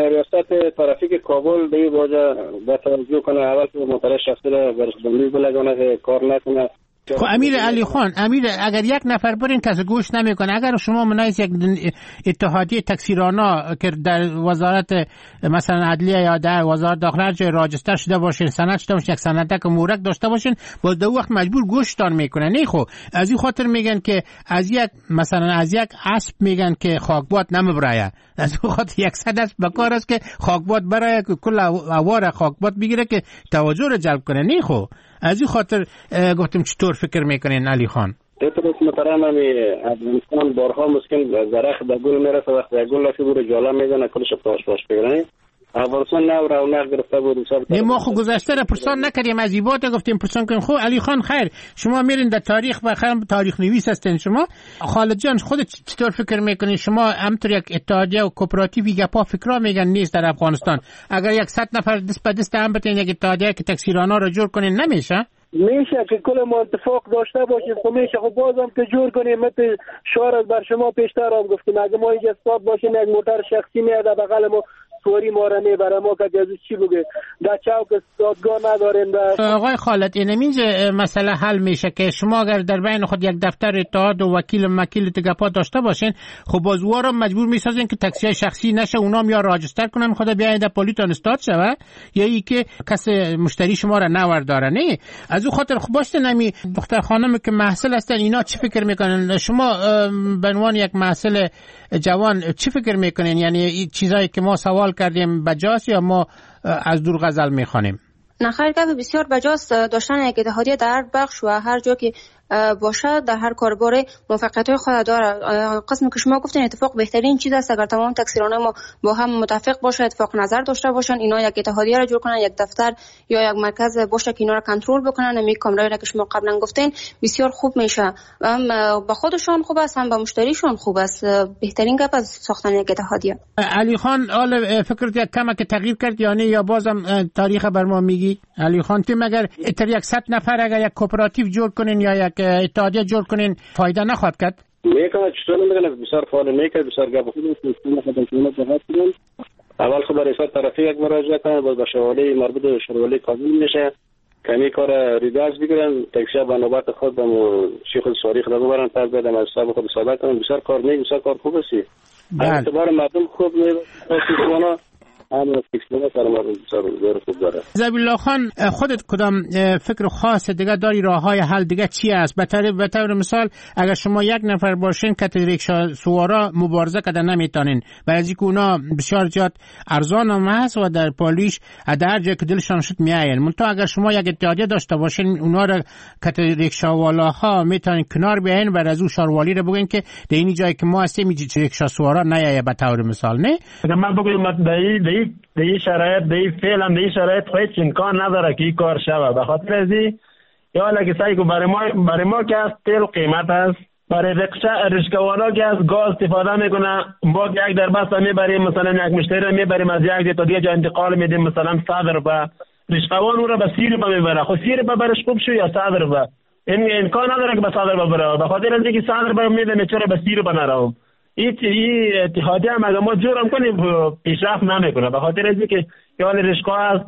ریاست ترافیک کابل به این واجه به توجه کنه، اول که موتور شخصی را برشدنی بلگانه که کار نکنه. خب امیر علی خان، امیر اگر یک نفر برین کسی گوش نمیکنه، اگر شما منایز یک اتحادیه تکثیرانا که در وزارت مثلا عدلیه یا در وزارت داخله جای راجستر شده باشین، سند شده باشین، یک سندک مورک داشته باشین، باز دو وقت مجبور گوشتان میکنه. نه خب از این خاطر میگن که از یک مثلا از یک اسب میگن که خاکباد نمیبرایه، از این خاطر یک صد اسب بکار است که خاکباد برای که کل اوار خاکباد بگیره که توجه رو جلب کنه. نه خب از این خاطر گفتم چطور فکر میکنین علی خان؟ طبعا محترم همی افغانستان بارها مسکن درخت به گل میرسه، وقتی گل لفی بوده جالا میزنه کلش پاش پاش بگیرن. افغانستان نه رونق گرفته بود. نه ما خو گذشته را پرسان نکردیم، از ایبات گفتیم پرسان کنیم. خب علی خان خیر، شما میرین در تاریخ و خیلی تاریخ نویس هستین شما. خالد جان خودت چطور فکر میکنین؟ شما همطور یک اتحادیه و کوپراتیوی گپا فکرا میگن نیست در افغانستان، اگر یک صد نفر دست به دست هم بتین یک اتحادیه که تکثیرانا رو جور کنین نمیشه؟ میشه که کل ما اتفاق داشته باشیم. خب میشه خب بازم که جور کنیم. مثل شعار بر شما پیشتر هم گفتیم اگه ما اینجا استاد باشیم یک موتر شخصی میاد بغل ما سواری ما را میبره، ما که جزو چی بگه در چوک استادگاه نداریم. آقای خالد این اینجا مسئله حل میشه که شما اگر در بین خود یک دفتر اتحاد و وکیل وکیل تگپا داشته باشین، خب بازوها رو مجبور میسازین که تاکسی شخصی نشه، اونام یا راجستر کنن خود بیاین در پلیتون استاد شوه یا ای که کس مشتری شما را نورداره. نه از اون خاطر خب باشه نمی دختر خانم که محصل هستن اینا چی فکر میکنن؟ شما به عنوان یک محصل جوان چی فکر میکنین؟ یعنی این چیزایی که ما سوال کردیم بجاست یا ما از دور غزل میخوانیم؟ نه خیر، گپ بسیار بجاست داشتن یک اتحادیه در هر بخش و هر جا که باشه در هر کاربار موفقیت‌های خود داره. قسم که شما گفتین اتفاق بهترین چیز است اگر تمام تکثیرانه ما با هم متفق باشه، اتفاق نظر داشته باشن، اینا یک اتحادیه را جور کنن، یک دفتر یا یک مرکز باشه که اینا را کنترل بکنن. می کامرایی را که شما قبلا گفتین بسیار خوب میشه، هم با خودشون خوب است هم با مشتریشون خوب است. بهترین گپ از ساختن یک اتحادیه. علی خان حالا فکرت یک کم که تغییر کرد یا نه یا بازم تاریخ بر ما میگی؟ علی خان تو مگر اتر یک صد نفر اگر یک کوپراتیو جور کنین یا یک اتحادیه جور کنین فایده نخواهد کرد؟ میکنه چطور نمیدونم بسیار فعال میکنه، بسیار گپ خوبی است. اول خب برای ریاست ترافیک یک مراجعه کنه، باز به شوالی مربوط به شوالی قانون میشه کمی کار ریداز بگیرن، تکسی به نوبت خود به شیخ سواری خود ببرن پس بدم از حساب خود صادق کنن. بسیار کار نیک، بسیار کار خوب است. از اعتبار مردم خوب میبینه ذبیح خان خودت کدام فکر خاص دیگه داری؟ راه های حل دیگه چی است؟ به طور مثال اگر شما یک نفر باشین که ریکشا سوارا مبارزه کردن نمیتونین، برای اینکه اونا بسیار زیاد ارزان هم هست و در پالیش در جای که دلشان شد میاین. منتها اگر شما یک اتحادیه داشته باشین اونا را که ریکشا والاها میتونین کنار بیاین و از او شاروالی را بگین که در این جایی که ما هستیم ریکشا سوارا نیایه به طور مثال. نه من بگم در این شرایط در این فعلا در این شرایط هیچ امکان نداره که این کار شوه. به خاطر ازی یا لگه سعی که برای ما برای ما که از تیل قیمت است، برای رشکوانا که از گاز استفاده میکنه، با یک در بسته میبریم، مثلا یک مشتری رو میبریم از یک تا دیگه جا انتقال میدیم، مثلا صد روپه رشکوان او را به سی روپه میبره. خب سی روپه برش خوب شو یا صد روپه؟ این امکان نداره که به صد روپه بره. به خاطر اینکه صد روپه میده چرا به سی روپه نروم؟ این اتحادیه هم اگه ما جورم کنیم پیشرفت نمیکنه. به خاطر اینکه یا رشکا از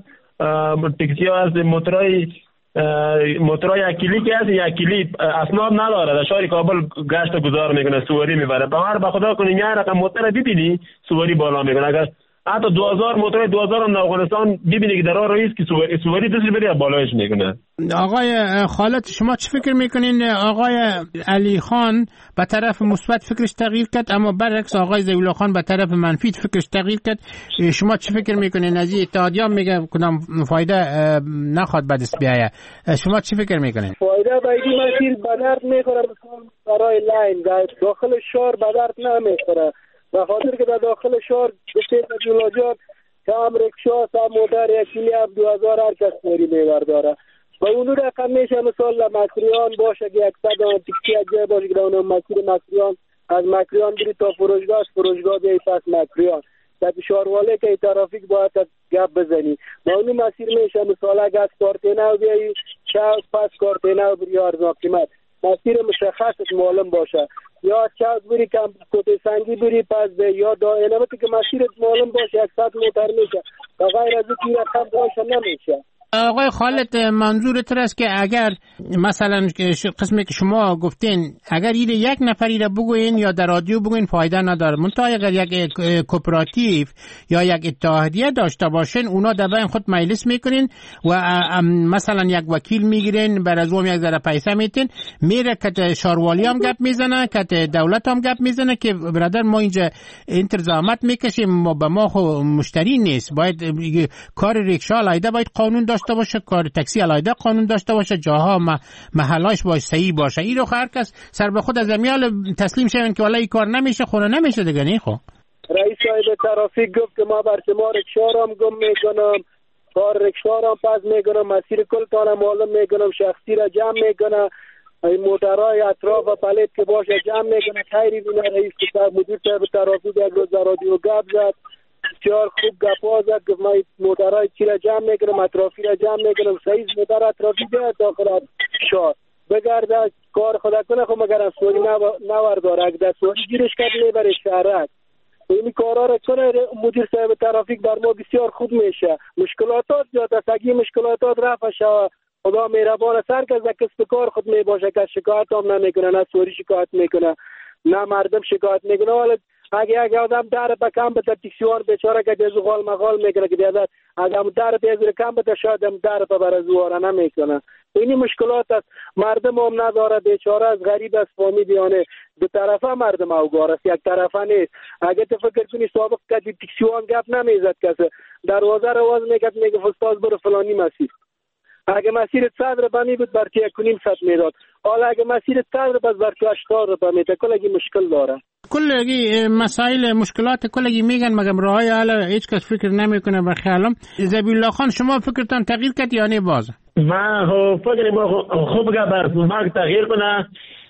تاکسی ها از موتورای موتورای یک کلی که هست، یک کلی اسناد نداره، در شهر کابل گشت گذار میکنه، سواری میبره. باور به خدا کنین یه رقم موتور ببینی سواری بالا میکنه. اگر حتی دو هزار موتور دو هزار هم افغانستان ببینی که در راه رئیس که سواری سواری دست بری بالایش میکنه. آقای خالد شما چی فکر میکنین؟ آقای علی خان به طرف مثبت فکرش تغییر کرد، اما برعکس آقای ضیاء الله خان به طرف منفی فکرش تغییر کرد. شما چی فکر میکنین؟ از این اتحادیه میگه کدام فایده نخواد به دست بیایه، شما چی فکر میکنین؟ فایده به این مسیر به درد میخوره، برای لاین داخل شهر به درد نمیخوره، به خاطر که در داخل شهر بسیار جلوجات کام رکشا سام موتر یکیلی هم دو هزار هر کس موری میور داره و اونو رقم میشه مثال مکریان باشه که اکصد آن تکسی اجای باشه که اونو مسیر مکریان از مکریان بری تا فروشگاه، فروشگاه بیایی پس مکریان در شهرواله که ترافیک باید گپ بزنی و اونو مسیر میشه مثال اگه از کارتینو بیایی شاید پس کارتینو بری ارزان قیمت مسیر مشخصت معلوم باشه، یا چاز بری کم کوته سنگی بری پس به یا دائره که مسیرت معلوم باشه صد موتر میشه و غیر از این رقم باشه نمیشه. آقای خالد منظورت است که اگر مثلا قسمی که شما گفتین اگر این یک نفری را بگوین یا در رادیو بگوین فایده نداره، منتها اگر یک کوپراتیو یا یک اتحادیه داشته باشین اونا در بین خود مجلس میکنین و مثلا یک وکیل میگیرین بر از اون یک ذره پیسه میتین میره که شاروالی هم گپ میزنه که دولت هم گپ میزنه که برادر ما اینجا انتظامات میکشیم ما به ما خو مشتری نیست، باید کار ریکشا علیده باید قانون داشته باشه، کار تاکسی علیده قانون داشته باشه، جاها محلاش باید صحیح باشه. این رو هر کس سر به خود از امیال تسلیم شون که والله این کار نمیشه خونه نمیشه دیگه. نه خب رئیس صاحب ترافیک گفت که ما بر شما رکشا را هم گم میکنم، کار رکشا را هم پس میکنم، مسیر کل تانه معلوم میکنم، شخصی را جمع میکنم، این موترهای اطراف و پلیت که باشه جمع میکنه. خیری بینه رئیس مدیر صاحب ترافیک یک روز در رادیو گپ زد، بسیار خوب گپا زد، گفت ما موترهای چی را جمع میکنم، اطرافی را جمع میکنم، سیز موتر اطرافی بیاد داخل شهر بگرده کار خدا کنه. خب مگر از سوری نور داره، اگه در سوری گیرش کرد میبره شهرک این کارا را کنه. مدیر صاحب ترافیک بر ما بسیار خوب میشه، مشکلاتات زیاد است، اگه مشکلاتات رفع شود خدا مهربان سر که از کسب کار خود می باشه که شکایت هم نمیکنه، نه سوری شکایت میکنه نه مردم شکایت میکنه. ولی اگه اگه آدم در به کم بده تکسیوان بیچاره که جزو غال مغال میکنه که بیادر اگه هم در به کم بده شاید هم در به برزواره نمیکنه. اینی مشکلات است، مردم هم نداره، بیچاره از غریب از فامی بیانه دو طرفه مردم اوگار است، یک طرفه نیست. اگه تو فکر کنی سابق که تکسیوان گپ نمیزد کسی دروازه رواز میکرد میگه فستاز برو فلانی مسیر، اگه مسیر صد رو بمی بود برتی یک کنیم ست میداد، حالا اگه مسیر صد رو بس برتی اشتار رو بمیده کلگی مشکل داره. کلگی مسائل مشکلات کلگی میگن مگم راهای حالا هیچ کس فکر نمیکنه. بخیالم ضیاء الله خان شما فکرتان تغییر کرد یا نه باز؟ من فکر ما خوب گفتم ما تغییر کنه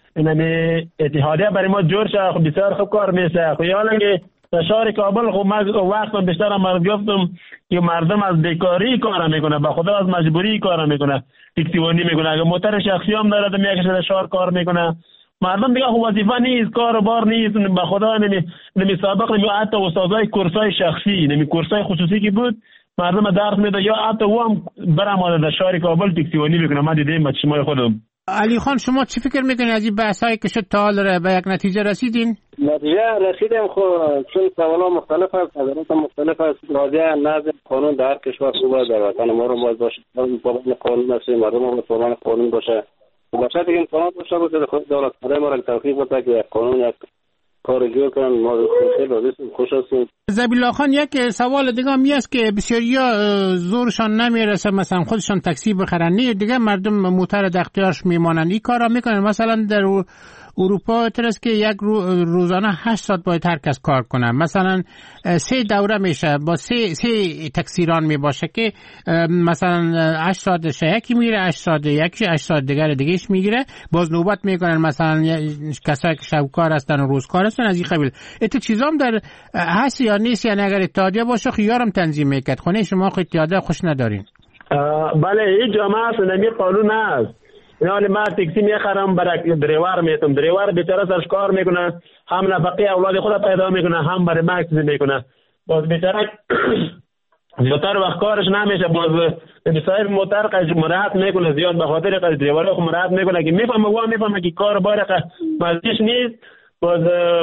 اینم اتحادیه برای ما جور شه، خب بسیار خوب کار میشه. خب حالا که در شهر کابل خب ما وقت بیشتر مرد گفتم که مردم از بیکاری کار میکنه، به خدا از مجبوری کار میکنه، تکسیوانی میکنه، اگه موتر شخصی هم داره میگه در شهر کار میکنه. مردم دیگه خب وظیفه نیست، کار و بار نیست، به خدا نمی نمی سابق نمی حتی استادای کورسای شخصی نمی کورسای خصوصی که بود مردم درس میده یا حتی او هم برام در شهر کابل تکسیوانی میکنه. ما دیدیم با چشمای خودم. علی خان شما چی فکر میکنید از این بحثایی که شد تا حالا به یک نتیجه رسیدین؟ نتیجه رسیدیم. خب چون سوالا مختلف است، نظرات مختلف است، راجع نظم قانون در کشور خوبه، در وطن ما رو باید باشه پابند قانون است، مردم هم پابند قانون باشه. باشه دیگه امکانات باشه بود خود دولت برای ما را توفیق بده که قانون یک کار جور کنن. ما خیلی راضی خوش هستیم. زبیلا خان، یک سوال دیگه هم است که بسیاریا زورشان نمیرسه مثلا خودشان تاکسی بخرن، نه دیگه مردم موتر در اختیارش میمانن، این کارا میکنن. مثلا در اروپا ترس که یک روزانه هشت ساعت باید هر کس کار کنه، مثلا سه دوره میشه با سه سه تاکسیران میباشه که مثلا هشت ساعت یکی میره، هشت ساعت یکی، هشت ساعت دیگر دیگهش میگیره، باز نوبت میکنن مثلا کسایی که شبکار هستن و روزکار هستن از این قبیل. ایت چیزام در هست یا نیست؟ یعنی اگر اتحادیه باشه خیارم تنظیم میکرد، خونه شما خود اتحادیه خوش ندارین؟ بله این جامعه است، نمی قانون است. یعنی ما تاکسی میخرم برای دریور میتم، دریور بیچاره سرش کار میکنه، هم نفقه اولاد خود پیدا میکنه، هم برای ما چیز میکنه. باز بیچاره زیادتر وقت کارش نمیشه، باز صاحب موتر قج مراحت میکنه زیاد، به خاطر قج دریور خود مراحت میکنه که میفهمه و میفهمه که کار باره مزدیش نیست، باز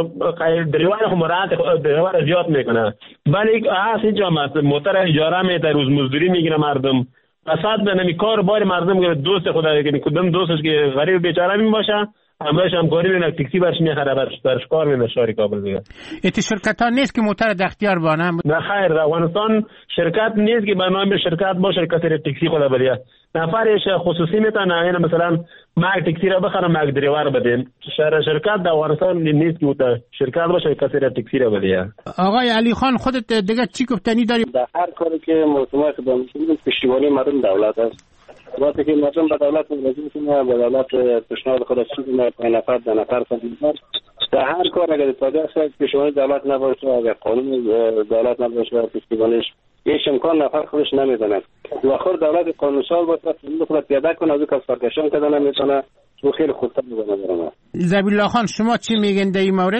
دریور خود مراحت دریور زیاد میکنه. ولی اصلا جامعه موتر اجاره میده، روز مزدوری میگیره مردم، اساس به نمی کار بار مردم که دوست خدا که کدوم دوستش که غریب بیچاره می باشه، همراهش هم کاری میکنه، تاکسی برش میخره، برش برش کار میکنه شهر کابل دیگه. ایت شرکت ها نیست که موتر در اختیار بانه؟ نه خیر، در افغانستان شرکت نیست که به نام شرکت باشه کسی تاکسی خدا بده. نفرش خصوصی میتونه، یعنی مثلا ما تاکسی را بخرم ما دریور بدین. شهر شرکت در افغانستان نیست که اون شرکت باشه کسی را تاکسی را بده. آقای علی خان خودت دیگه چی گفتنی داری؟ در هر کاری که مطمئن خدمت پشتیبانی مردم دولت است. وقتی که مردم به دولت مراجعه کنه، به دولت پیشنهاد خود چیز نه، پنج نفر ده نفر پنج در هر کار اگر اتحادیه است پیشنهاد دولت نباشه، اگر قانون دولت نباشه پشتیبانیش هیچ امکان نفر خودش نمیدونه. و آخر دولت قانونساز باشه، خود پیاده کنه، از کس سرکشان کردن نمیتونه، تو خیلی خوبتر می‌بینم. زبیلا خان شما چی میگین در این مورد؟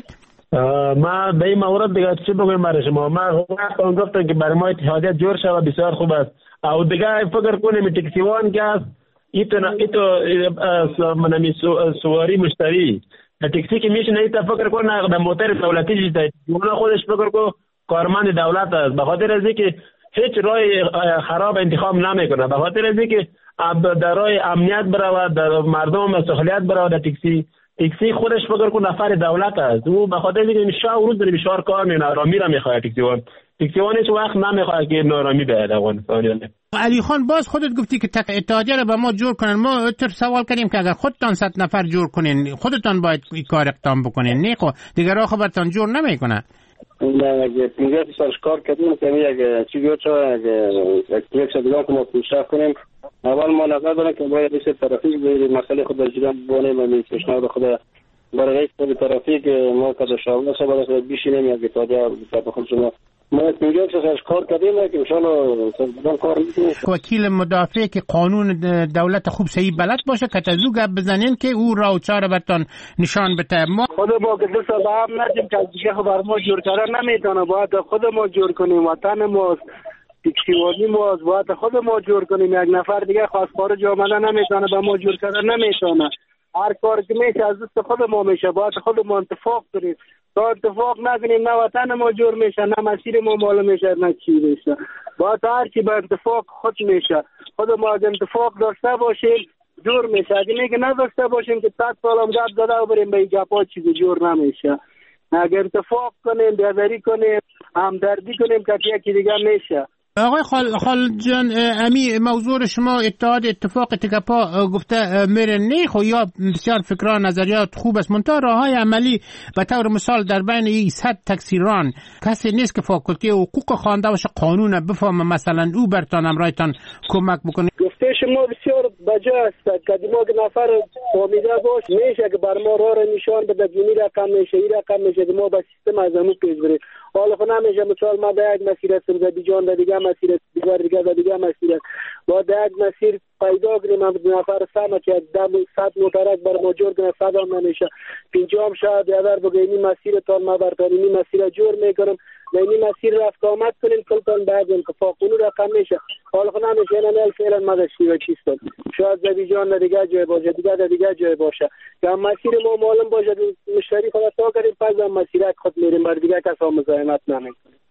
ما در این مورد دیگه چی بگویم برای شما؟ ما اون گفتم که برای ما اتحادیه جور شود بسیار خوب است. او دیگه فکر کنیم تاکسیوان که است ایتو ایتو منمی سواری مشتری تاکسی که میشنه ایتا فکر کنه به موتر دولتی جیسته، اون خودش فکر کنه کارمند دولت است، به خاطر از اینکه هیچ راه خراب انتخاب نمیکنه، به خاطر از اینکه در راه امنیت برود، در مردم مسئولیت برود. تاکسی تاکسی خودش فکر کنه نفر دولت است، او به خاطر اینکه شاه روز در بشار کار میکنه، آرامی را میخواد تاکسیوان. تاکسیوان هیچ وقت نمیخواد که نارامی به افغانستان. علی خان باز خودت گفتی که اتحادیه را به ما جور کنن، ما تر سوال کردیم که اگر خودتان صد نفر جور کنین خودتان باید این کار اقدام بکنین، نه خب دیگرها خبرتان جور نمیکنه. نه اگه پنجاه سالش کار کردیم که اگه چیزی چه اگه یک سال دیگه که ما پیشرفت کنیم، اول ما نظر داریم که باید رئیس ترافیک به مسئله خود در جریان بانیم و پیشنهاد خود برای رئیس ترافیک ما که در شاورما سبا بشینیم اگه اتحادیه به خود شما ما پنجاه سالش کار کردیم که ان شاء الله سازمان کار میکنیم. وکیل مدافع که قانون دولت خوب صحیح بلد باشه که تزو گپ بزنین که او راه و چاره برتان نشان بده. ما خود ما که دو سال هم ندیم که دیگه خبر ما جور کردن نمیتونه، باید خود ما جور کنیم، وطن ماست، تاکسیوانی ماست، باید خود ما جور کنیم. یک نفر دیگه خواستگار جامعه نمیتونه به ما جور کردن نمیتونه. هر کار که میشه از دست خود ما میشه، باید خود ما اتفاق کنیم. تا اتفاق نکنیم نه وطن ما جور میشه، نه مسیر ما معلوم میشه، نه چی میشه. باید هر چی به اتفاق خود میشه. خود ما از اتفاق داشته باشیم جور میشه، اگه میگه نداشته باشیم که صد سال هم گپ زده و بریم به این گپا چیزی جور نمیشه. اگر اتفاق کنیم، بیادری کنیم، همدردی کنیم که یکی دیگه میشه. آقای خال خال جان، امی موضوع شما اتحاد اتفاق تکپا گفته میره نه خو یا بسیار فکران نظریات خوب است، منتها راههای عملی به طور مثال در بین این صد تاکسیران کسی نیست که فاکولته حقوق خوانده باشه قانون بفهمه مثلا او برتان امرایتان کمک بکنه. گفته شما بسیار بجا است که دیماغ نفر فهمیده باش میشه که بر ما راه را نشان بده، گینی رقم میشه، این رقم میشه که ما با سیستم از همون پیش بریم. حالا خب نمیشه مثال ما به یک مسیر هستم زدی جان در دیگه مسیر دیگر دیگه در دیگه مسیر با در یک مسیر پیدا کنیم هم نفر سمه که دم صد مترک بر ما جور کنه صد هم نمیشه پینجام شاید یادر بگه اینی مسیر تان ما برتان اینی مسیر جور میکنم و اینی مسیر رفت آمد کنیم کلتان بعدیم که فاقونو رقم میشه. حالا خب نمیشه اینه نیل فعلا ما در شیوه چیستم شاید زدی جان در دیگه جای باشه دیگه در دیگه جای باشه که هم مسیر ما معلوم باشه مشتری خدا تا کریم پس هم مسیرک خود میریم بر دیگه کس هم مزاحمت نمیکنیم.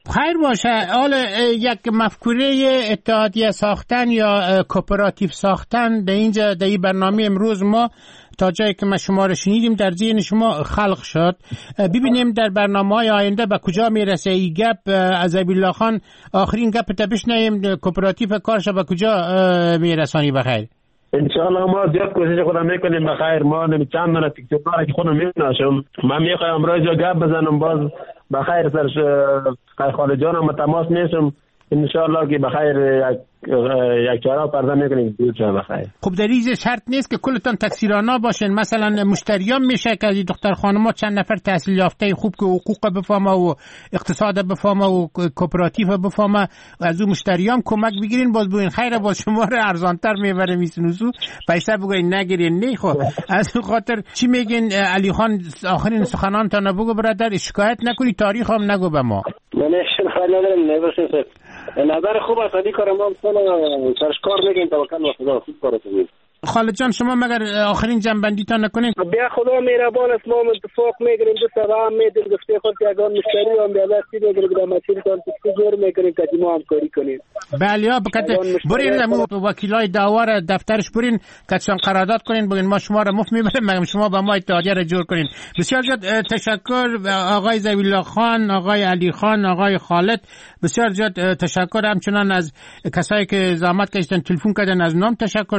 خیر باشه. حالا یک مفکوره اتحادیه ساختن یا کوپراتیو ساختن در اینجا در این برنامه امروز ما تا جایی که ما شما رو شنیدیم در ذهن شما خلق شد. ببینیم در برنامه‌های آینده به کجا میرسه این گپ. از ابیالله خان آخرین گپ تا بشنویم کوپراتیو کارش به کجا میرسانی بخیر. انشاءالله ما زیاد کوشش خودم میکنیم بخیر. ما نمی چند دانه تکتیک‌ها که خودم میشناسم. من میخوایم امروز جا گپ بزنم باز بخیر سرش خالد جانم تماس میشم انشاءالله که بخیر یک یک چهار پرده میکنیم دو چهار بخیر. خب در این شرط نیست که کلتان تکثیرانا باشین، مثلا مشتریان میشه که از دختر خانم‌ها چند نفر تحصیل یافته خوب که حقوق بفهمه و اقتصاد بفهمه و کوپراتیو بفهمه از اون مشتریان کمک بگیرین باز بوین خیره باز شما رو ارزانتر میبره میسنوسو پیسه بگوین نگیرین. نه خب از خاطر چی میگین علی خان آخرین سخنان تا نبگو برادر شکایت نکنی تاریخ هم نگو به ما. من خیلی ندارم نباشه نظر خوب است علی کار ما سرش کار میگیم توکل به خدا خوب کار کنیم. خالد جان شما مگر آخرین جنبندی تا نکنین؟ بیا خدا مهربان است ما اتفاق میگیریم دو سبا هم میدیم گفته خود که اگان مشتری هم بیا دستی بگیریم در مسیر تان تسکی جور میکنیم که ما هم کاری کنیم. بله ها بکت برین وکیلای دعوا دفترش برین کتشان قرارداد کنین بگین ما شما را مفت میبریم مگم شما با ما اتحادیه را جور کنین. بسیار زیاد تشکر آقای ابیالله خان، آقای علی خان، آقای خالد، بسیار زیاد تشکر. همچنان از کسایی که زحمت کشیدن تلفن کردن از نام تشکر.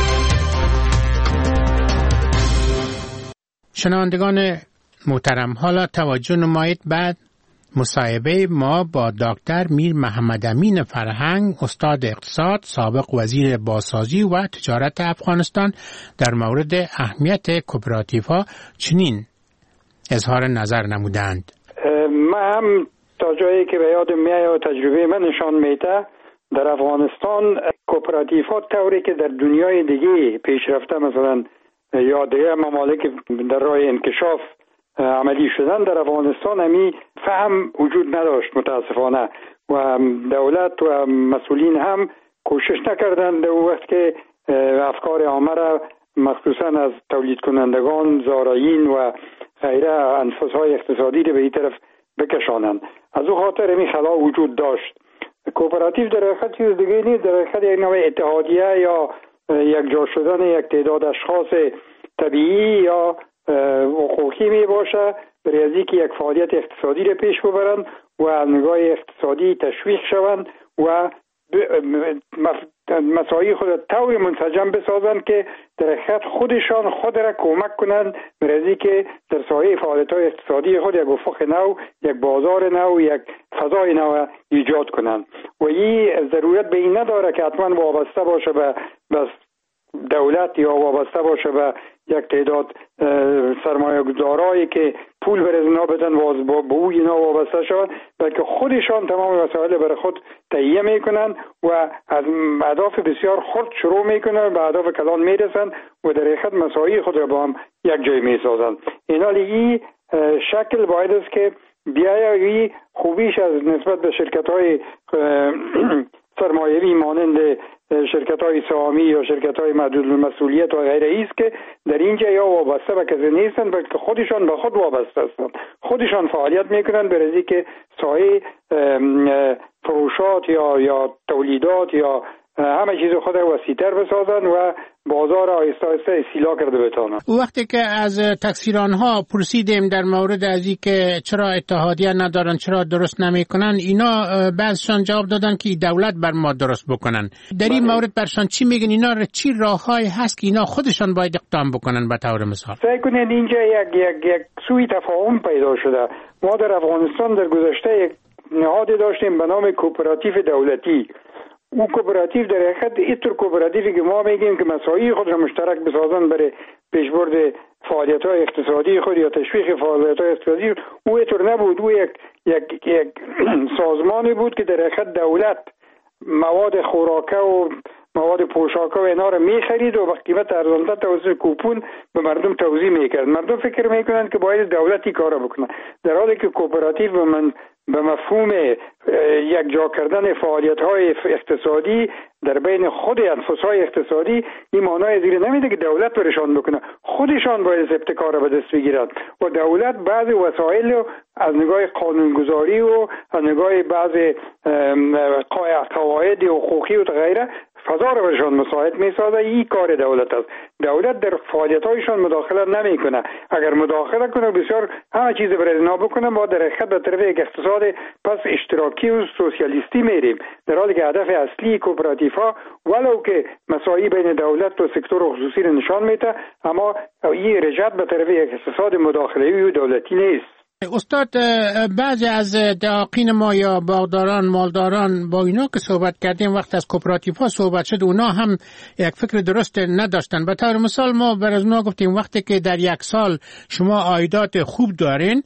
شنوندگان محترم حالا توجه نمایید بعد مصاحبه ما با دکتر میر محمد امین فرهنگ استاد اقتصاد سابق وزیر بازسازی و تجارت افغانستان در مورد اهمیت کوپراتیوها چنین اظهار نظر نمودند. من هم تا جایی که به یاد میاد و تجربه من نشان میده در افغانستان کوپراتیوها طوری که در دنیای دیگه پیشرفته مثلا یا دیگه ممالک در راه انکشاف عملی شدن در افغانستان همی فهم وجود نداشت متاسفانه و دولت و مسئولین هم کوشش نکردند در وقت که افکار عامه را مخصوصا از تولید کنندگان زارعین و غیره انفسهای اقتصادی را به این طرف بکشانند. از او خاطر همی خلا وجود داشت. کوپراتیو در حقیقت چیز دیگه نیست، در حقیقت یک نوع اتحادیه یا یک جا شدن یک تعداد اشخاص طبیعی یا حقوقی می باشه برای از اینکه یک فعالیت اقتصادی را پیش ببرند و از نگاه اقتصادی تشویق شوند و مساعی خود طور منسجم بسازند که در حقیقت خودشان خود را کمک کنند برای از اینکه در سایه فعالیت‌های اقتصادی خود یک افق نو، یک بازار نو، یک فضای نو ایجاد کنند و این ضرورت به این نداره که حتما وابسته باشه به بس دولت یا وابسته باشه به یک تعداد سرمایه گذارایی که پول بر اینا بدن و با بوی اینا وابسته شوند، بلکه خودشان تمام وسایل برای خود تهیه میکنن و از اهداف بسیار خرد شروع میکنن به اهداف کلان میرسن و در حقیقت مساعی خود را با هم یک جای میسازن. این حال این شکل باید است که بیایی خوبیش از نسبت به شرکت های سرمایه‌ای مانند شرکت‌های سهامی یا شرکت‌های محدود المسئولیت و غیره است که در اینجا یا وابسته به کسی نیستند بلکه خودشان به خود وابسته هستند، خودشان فعالیت میکنند برای اینکه سایه فروشات یا یا تولیدات یا همه چیز خود وسیع‌تر بسازند و بازار آهسته آهسته اصلاح کرده بتوانند. وقتی که از تکثیرانها پرسیدیم در مورد از اینکه چرا اتحادیه ندارن، چرا درست نمیکنن، اینا بعضشان جواب دادن که دولت بر ما درست بکنن. در این مورد برشان چی میگن؟ اینا چی راههایی هست که اینا خودشان باید اقدام بکنن؟ به طور مثال سعی کنید اینجا یک یک یک سوء تفاهم پیدا شده. ما در افغانستان در گذشته یک نهادی داشتیم به نام کوپراتیو دولتی. اون کوپراتیو در حقیقت اینطور کوپراتیوی که ما میگیم که مساعی خود را مشترک بسازن برای پیشبرد فعالیت‌های اقتصادی خود یا تشویق فعالیت‌های اقتصادی، او اینطور نبود. او یک یک یک سازمانی بود که در حقیقت دولت مواد خوراکه و مواد پوشاکه و اینا را می‌خرید و با قیمت ارزان‌تر توسط کوپون به مردم توزیع می‌کرد. مردم فکر می‌کنند که باید دولتی کارا بکنه، در حالی که کوپراتیو به من به مفهوم یک جا کردن فعالیت‌های اقتصادی در بین خود انفس‌های اقتصادی، این معنای زیر نمیده که دولت برشان بکنه، خودشان باید ابتکار به دست بگیرند و دولت بعض وسایل از نگاه قانونگذاری و از نگاه بعض قواعد حقوقی و غیره فضا رو برشان مساعد میسازه. این کار دولت است. دولت در فعالیت‌هایشان مداخله نمیکنه. اگر مداخله کنه بسیار همه چیز برای اینا بکنه، ما در حقیقت به طرف یک اقتصاد پس اشتراکی و سوسیالیستی میریم، در حالی که هدف اصلی کوپراتیف‌ها ولو که مساوی بین دولت و سکتور خصوصی رو نشان میده، اما این رجعت به طرف یک اقتصاد مداخله‌ای و دولتی نیست. استاد، بعضی از دهاقین ما یا باغداران مالداران با اینا که صحبت کردیم وقت از کوپراتیف ها صحبت شد، اونا هم یک فکر درست نداشتن. به طور مثال ما بر از اونا گفتیم وقتی که در یک سال شما عایدات خوب دارین،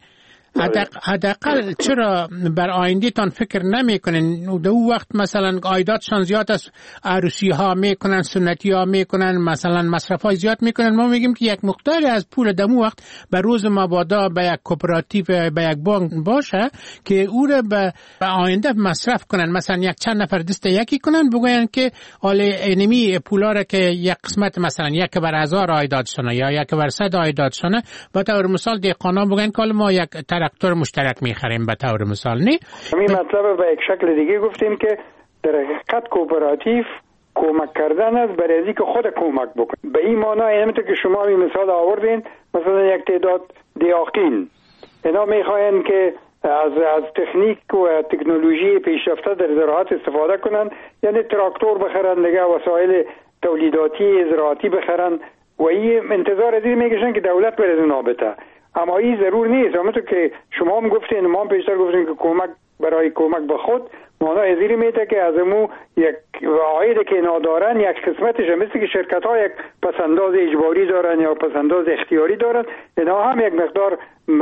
حداقل چرا بر آینده تان فکر نمی کنین؟ در اون وقت مثلا عایداتشان زیاد است، عروسی ها میکنن، سنتی ها میکنن، مثلا مصرف های زیاد میکنن. ما میگیم که یک مقداری از پول دمو وقت به روز مبادا به یک کوپراتیو به یک بانک باشه که او را به آینده مصرف کنن. مثلا یک چند نفر دست یکی کنن، بگوین که حال انمی پولا را که یک قسمت مثلا یک بر هزار عایدات شونه یا یک بر صد عایدات شونه، به طور مثال دهقانا بگن که ما یک تراکتور مشترک میخریم به طور مثال. نه همین مطلب به یک شکل دیگه گفتیم که در حقیقت کوپراتیو کمک کردن است برای اینکه خود کمک بکنه. به این معنی اینطور که شما این مثال آوردین، مثلا یک تعداد دهقان اینا میخواین که از از تکنیک و تکنولوژی پیشرفته در زراعت استفاده کنن، یعنی تراکتور بخرن، دیگه وسایل تولیداتی زراعتی بخرن و این انتظار از این میکشن که دولت بر از بده. اما این ضرور نیست. همونطور که شما هم گفتین، ما هم پیشتر گفتیم که کمک برای کمک به خود معنی ازیری میده که از امو یک عایده که اینا دارن یک قسمتش مثل که شرکت ها یک پسنداز اجباری دارن یا پسنداز اختیاری دارن، اینا هم یک مقدار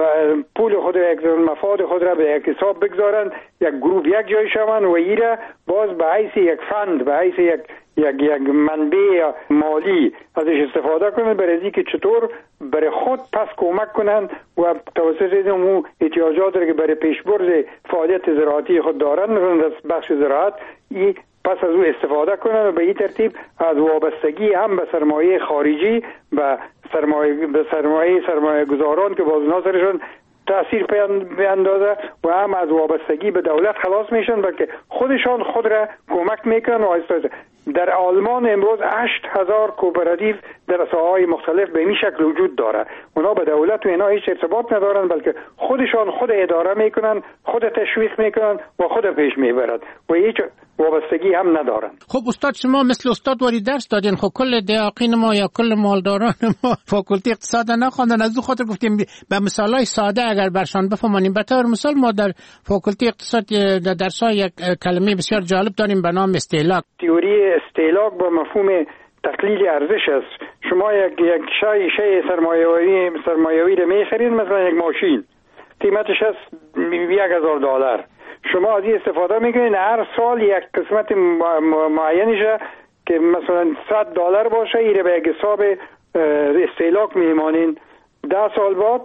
پول خود و یک مفاد خود را به یک حساب بگذارن، یک گروه یک جای شون و ایره باز به حیث یک فند، به حیث یک یک یک منبع مالی ازش استفاده کنن، برای که چطور برای خود پس کمک کنن و توسط اون احتیاجات که برای پیشبرد فعالیت زراعتی خود دارن، مثلا بخش زراعت، ای پس از او استفاده کنن و به این ترتیب از وابستگی هم به سرمایه خارجی و سرمایه به سرمایه سرمایه گذاران که باز ناظرشون تأثیر بیاندازه و هم از وابستگی به دولت خلاص میشن، بلکه خودشان خود را کمک میکنن. و در آلمان امروز هشت هزار کوپراتیو در ساحه‌های مختلف به این شکل وجود داره. اونا به دولت و اینا هیچ ارتباط ندارن، بلکه خودشان خود اداره میکنن، خود تشویق میکنن و خود پیش میبرن و هیچ وابستگی هم ندارن. خب استاد، شما مثل استاد واری درس دادین. خب کل دهاقین ما یا کل مالداران ما فاکولته اقتصاد نخوندن، از اون خاطر گفتیم به مثالای ساده اگر برشان بفهمونیم. به طور مثال ما در فاکولته اقتصاد در درس‌های یک کلمه بسیار جالب داریم به نام استهلاک. تئوری استهلاک با مفهوم تقلیل ارزش است. شما یک یک شای شای سرمایه‌ای سرمایه‌ای رو می‌خرید، مثلا یک ماشین قیمتش است یک هزار دلار، شما از این استفاده میکنین، هر سال یک قسمت معینشه که مثلا صد دلار باشه، ایره به یک حساب استهلاک میمانین. ده سال بعد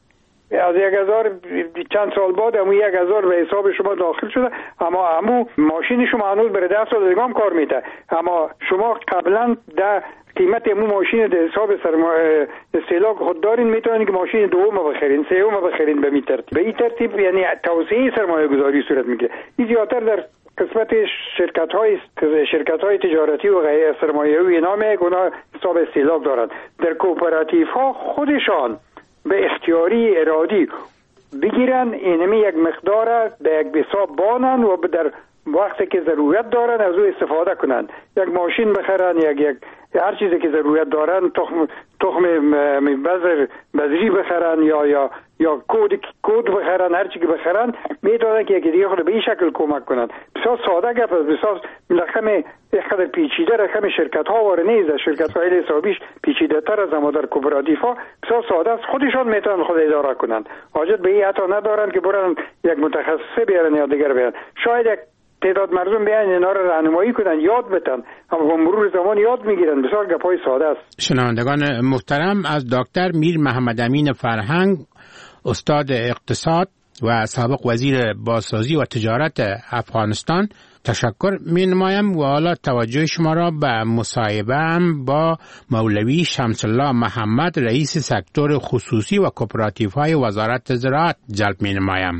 از یک هزار چند سال بعد همون یک هزار به حساب شما داخل شده، اما همون ماشین شما هنوز برای ده سال دیگه هم کار میده، اما شما قبلا ده قیمت امو ماشین در حساب سرمایه استهلاک خود دارین، میتونین که ماشین دوم بخرین، سوم بخرین. به این ترتیب به این ترتیب یعنی توسعه سرمایه گذاری صورت میگیره. این زیادتر در قسمت شرکت های شرکت های تجارتی و غیر سرمایه‌ای اینا میگه اونا حساب استهلاک دارن. در کوپراتیف ها خودشان به اختیاری ارادی بگیرن، اینمی یک مقدار به یک حساب بانن و در وقتی که ضرورت دارن از او استفاده کنن. یک ماشین بخرن، یک یک هر چیزی که ضرورت دارن، تخم تخم بذر بذری بخرن یا یا یا کود کود بخرن، هر چیزی که بخرن میتونن که یکی دیگه خود به این شکل کمک کنن. بسیار ساده گپ است، بسیار رقم اینقدر پیچیده رقم شرکت ها واره نیست. شرکت های حسابیش پیچیده تر از اما در کوپراتیف ها بسیار ساده است، خودشان میتونن خود اداره کنن، حاجت به این حتی ندارن که برن یک متخصص بیارن یا دیگر بیارن. شاید یک تعداد مردم بیان اینا رو راهنمایی کنن، یاد بدن، اما با مرور زمان یاد میگیرن. بسیار گپای ساده است. شنوندگان محترم، از دکتر میر محمد امین فرهنگ، استاد اقتصاد و سابق وزیر بازسازی و تجارت افغانستان تشکر می نمایم و حالا توجه شما را به مصاحبه با مولوی شمس الله محمد رئیس سکتور خصوصی و کوپراتیف های وزارت زراعت جلب می نمایم.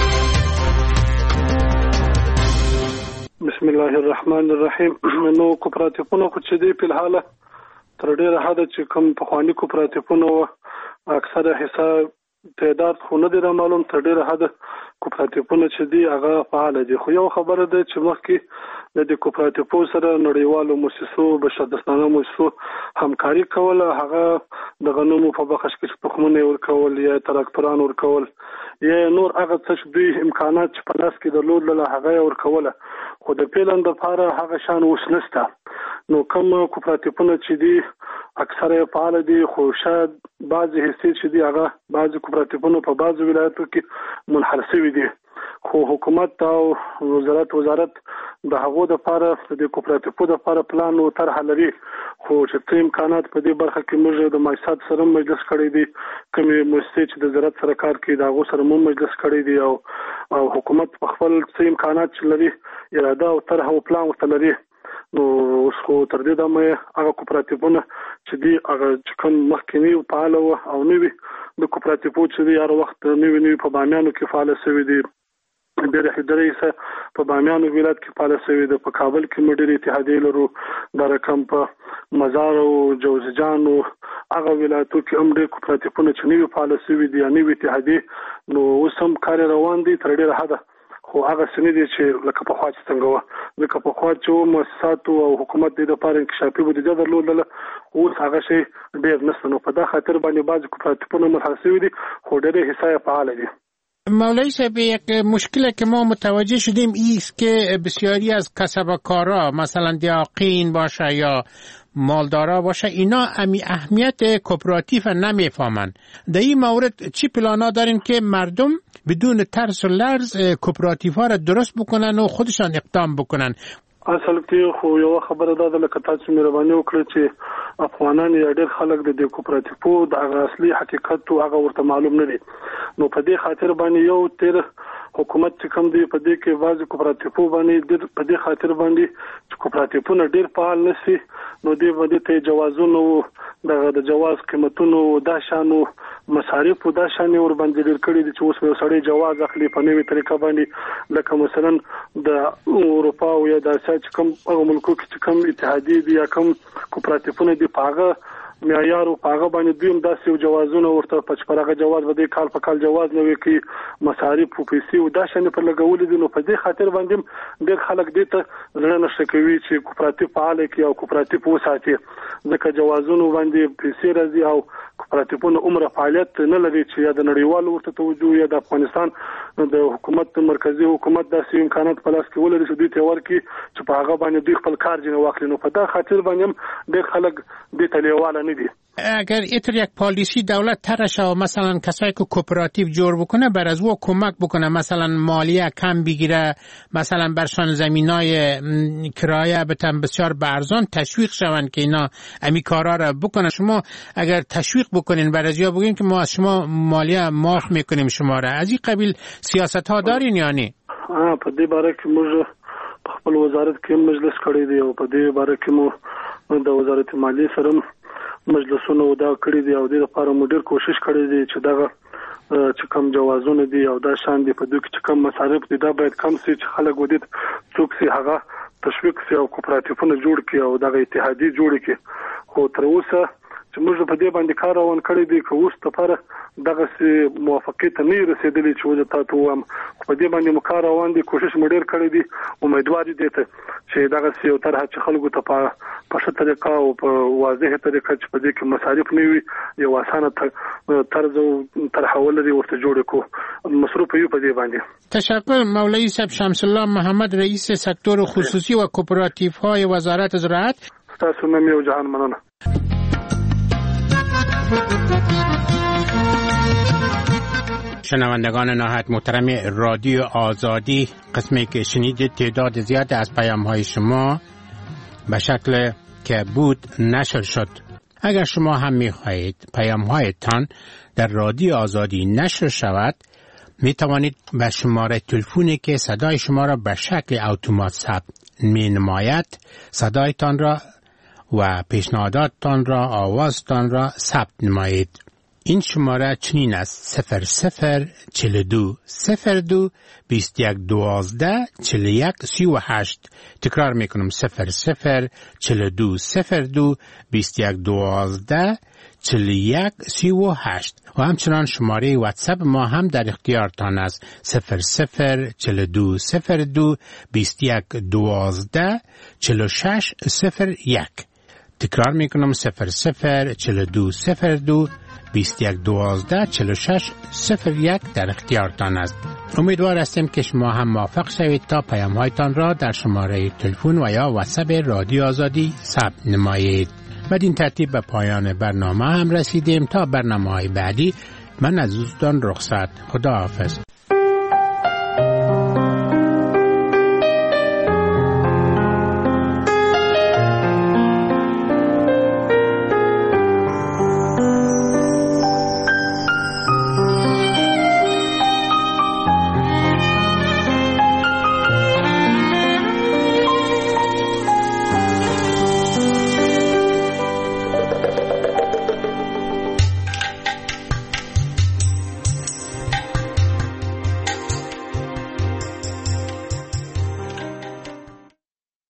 بسم الله الرحمن الرحیم. نو کوپراتیفونو خو چې دی په الحاله تر ډیره حده چې کوم پخواني کوپراتیفونو اکثره حصہ تعداد خو نه دی را معلوم، تر ډیره حده کوپراتیفونه چې دی هغه فعال دي. خو یو خبره ده چې مخکې د دې کوپراتیفو سره نړیوالو مؤسسو بشردوستانه مؤسسو همکاري کوله، هغه د غنمو په بخش کې تخمونه ورکول یا تراکتوران ورکول یا نور هغه څه دوی امکانات چې په لاس کې درلودل هغه ورکوله، خو د پیلن د لپاره هغه شان اوس نشته. نو کوم کوپراتیفونه چې دی اکثره فعال دي، خو شاید بعضی حصے چې دی هغه بعضی کوپراتیفونو په بعضو ولایتو کې منحل شوي دي، خو حکومت او وزارت وزارت د هغو د لپاره د کوپراتیفو د لپاره پلان او طرح لري، خو چې څه امکانات په دې برخه کې موږ د مؤسسات سره مجلس کړی دی، کومې مؤسسې چې د زراعت سره کار کوي د هغو سره مو مجلس کړی دی او او حکومت په خپل څه امکانات چې لري اراده او طرح او پلان ورته لري. نو اوس خو تر دې دمه هغه کوپراتیفونه چې دی هغه چې کوم مخکینی فعال او نوي د کوپراتیفو چې دی هر وخت نوي نوي په بامیانو کې فعال شوي دي، ډېر هدريسه په بامیانو ولایت کې فعال شوي دي، په کابل کې مډیر اتحادیه لرو، د رقم په مزار او جوزجان او هغه ولایتو کې هم ډېر کوپراتیفونه چې نوي فعال شوي دي، نوي اتحادیه نو اوس هم کار روان دي تر ډېره حده، خو هغه سنې دي چې لکه په خوا چې څنګه و لکه په خوا چې مؤسسات او حکومت د لپاره انکشافي بودیجه درلودله، اوس هغه شی ډېر نشته. نو په دا خاطر باندې بعض کوپراتیفونه منحل شوي دي، خو ډېر حصه فعال دي. مولوی صاحب، یک مشکلی که ما متوجه شدیم ایست که بسیاری از کسبکارا مثلا دیاقین باشه یا مالدارا باشه اینا امی اهمیت کوپراتیو نمیفهمن. در این مورد چی پلانا دارین که مردم بدون ترس و لرز کوپراتیو ها را درست بکنن و خودشان اقدام بکنن؟ اصل کې خو یو خبره ده لکه تاسو مهرباني وکړئ چې افغانان یا ډېر خلک د کوپراتیفو د هغه اصلي حقیقت او هغه ورته معلوم نه دي. نو په دې خاطر باندې یو تیر حکومت چې کوم دی په دې کې واځي کوپراتیفو باندې په دې خاطر باندې چې کوپراتیفونه ډېر فعال نشي، نو دې باندې ته جوازونو د جواز قیمتونو دا شانو مصارف دا شان ور باندې ډېر کړي دي چې اوس یو سړی جواز اخلي په نوې طریقه باندې، لکه مثلا د اروپا او یا د اسیا چې کوم هغه ملکو کې چې کوم اتحادیه دي یا کوم کوپراتیفونه دي پاغه معیار او پاغه باندې دویم داسې یو جوازونه ورته پچپرغه جواز ودی کال په کال جواز نه وي کې مصارف او پیسې او دا شنه پر لګول دي. نو په دې خاطر باندې ډېر خلک دې ته زړه نشي کوي چې کوپراتیف فعال کی او کوپراتیف وساتي، ځکه جوازونه باندې پیسې راځي او کوپراتیفونه عمر فعالیت نه لري چې یا د نړیوالو ورته توجه یا د افغانستان د حکومت مرکزی حکومت داسې امکانات په لاس کې ولري چې دوی ته ورکي چې په هغه باندې دوی خپل کار جن واخلي. نو په دا خاطر باندې ډېر خلک دې ته لیواله نه دي. اگر ایتر یک پالیسی دولت طرح شه مثلا کسایی که کوپراتیو جور بکنه بر از او کمک بکنه، مثلا مالیه کم بگیره، مثلا برشان زمینای کرایه بتن بسیار به ارزان تشویق شون که اینا امی کارا را بکنه. شما اگر تشویق بکنین بر از یا بگین که ما از شما مالیه معاف میکنیم شما را، از این قبیل سیاست ها دارین یا نه؟ ها په دې باره کې موږ خپل وزارت کې مجلس کړی دی او په دې باره کې مو د وزارت مالیه سره مجلسونه ودا کړی دی او د لپاره مو ډیر کوشش کړی دی چې دغه چې کم جوازونه دي او دا شان دي په دوی کې کم مصارف دي دا باید کم شي چې خلک ودی څوک سي هغه تشویق سي او کوپراتیفونه جوړ کړي او دغه اتحادیه جوړ کړي. خو تر اوسه چې موږ په دې باندې کار روان کړی دی که اوس لپاره دغه سي موافقت نه رسیدلی چې وځه تاسو هم په دې باندې مو کار روان دي، کوشش مو ډیر کړی دی، امیدوار دي ته چې دغه سي او طرح چې خلکو ته په په طریقه او په واضح طریقه چې په دې کې مصارف نه وي یو اسانه طرز او طرح ولري ورته جوړ کو مصروف یو په دې باندې. تشکر مولوی صاحب شمس الله محمد رئیس سکتور خصوصی و کوپراتیف های وزارت زراعت. تاسو مې یو جهان مننه. شنوندگان نهایت محترم رادیو آزادی، قسمی که شنیدید تعداد زیاد از پیام های شما به شکل که بود نشر شد. اگر شما هم می خواهید پیام هایتان در رادیو آزادی نشر شود، می توانید به شماره تلفنی که صدای شما را به شکل اتومات ثبت می نماید صدایتان را و پیشنهاداتتان را آوازتان را ثبت نمایید. این شماره چنین است: صفر صفر چل دو صفر دو بیست یک دوازده چل یک سی و هشت. تکرار میکنم: صفر صفر چل دو صفر دو بیست یک دوازده چل یک سی و هشت. و همچنان شماره واتساپ ما هم در اختیارتان است: صفر صفر چل دو صفر دو بیست یک دوازده چل شش صفر یک. تکرار میکنم: صفر صفر چل دو صفر دو بیست یک دوازده چل شش صفر یک در اختیارتان است. امیدوار هستیم که شما هم موفق شوید تا پیام هایتان را در شماره تلفن و یا واتساپ رادیو آزادی ثبت نمایید. بدین ترتیب به پایان برنامه هم رسیدیم. تا برنامه های بعدی من از دوستان رخصت. خدا حافظ.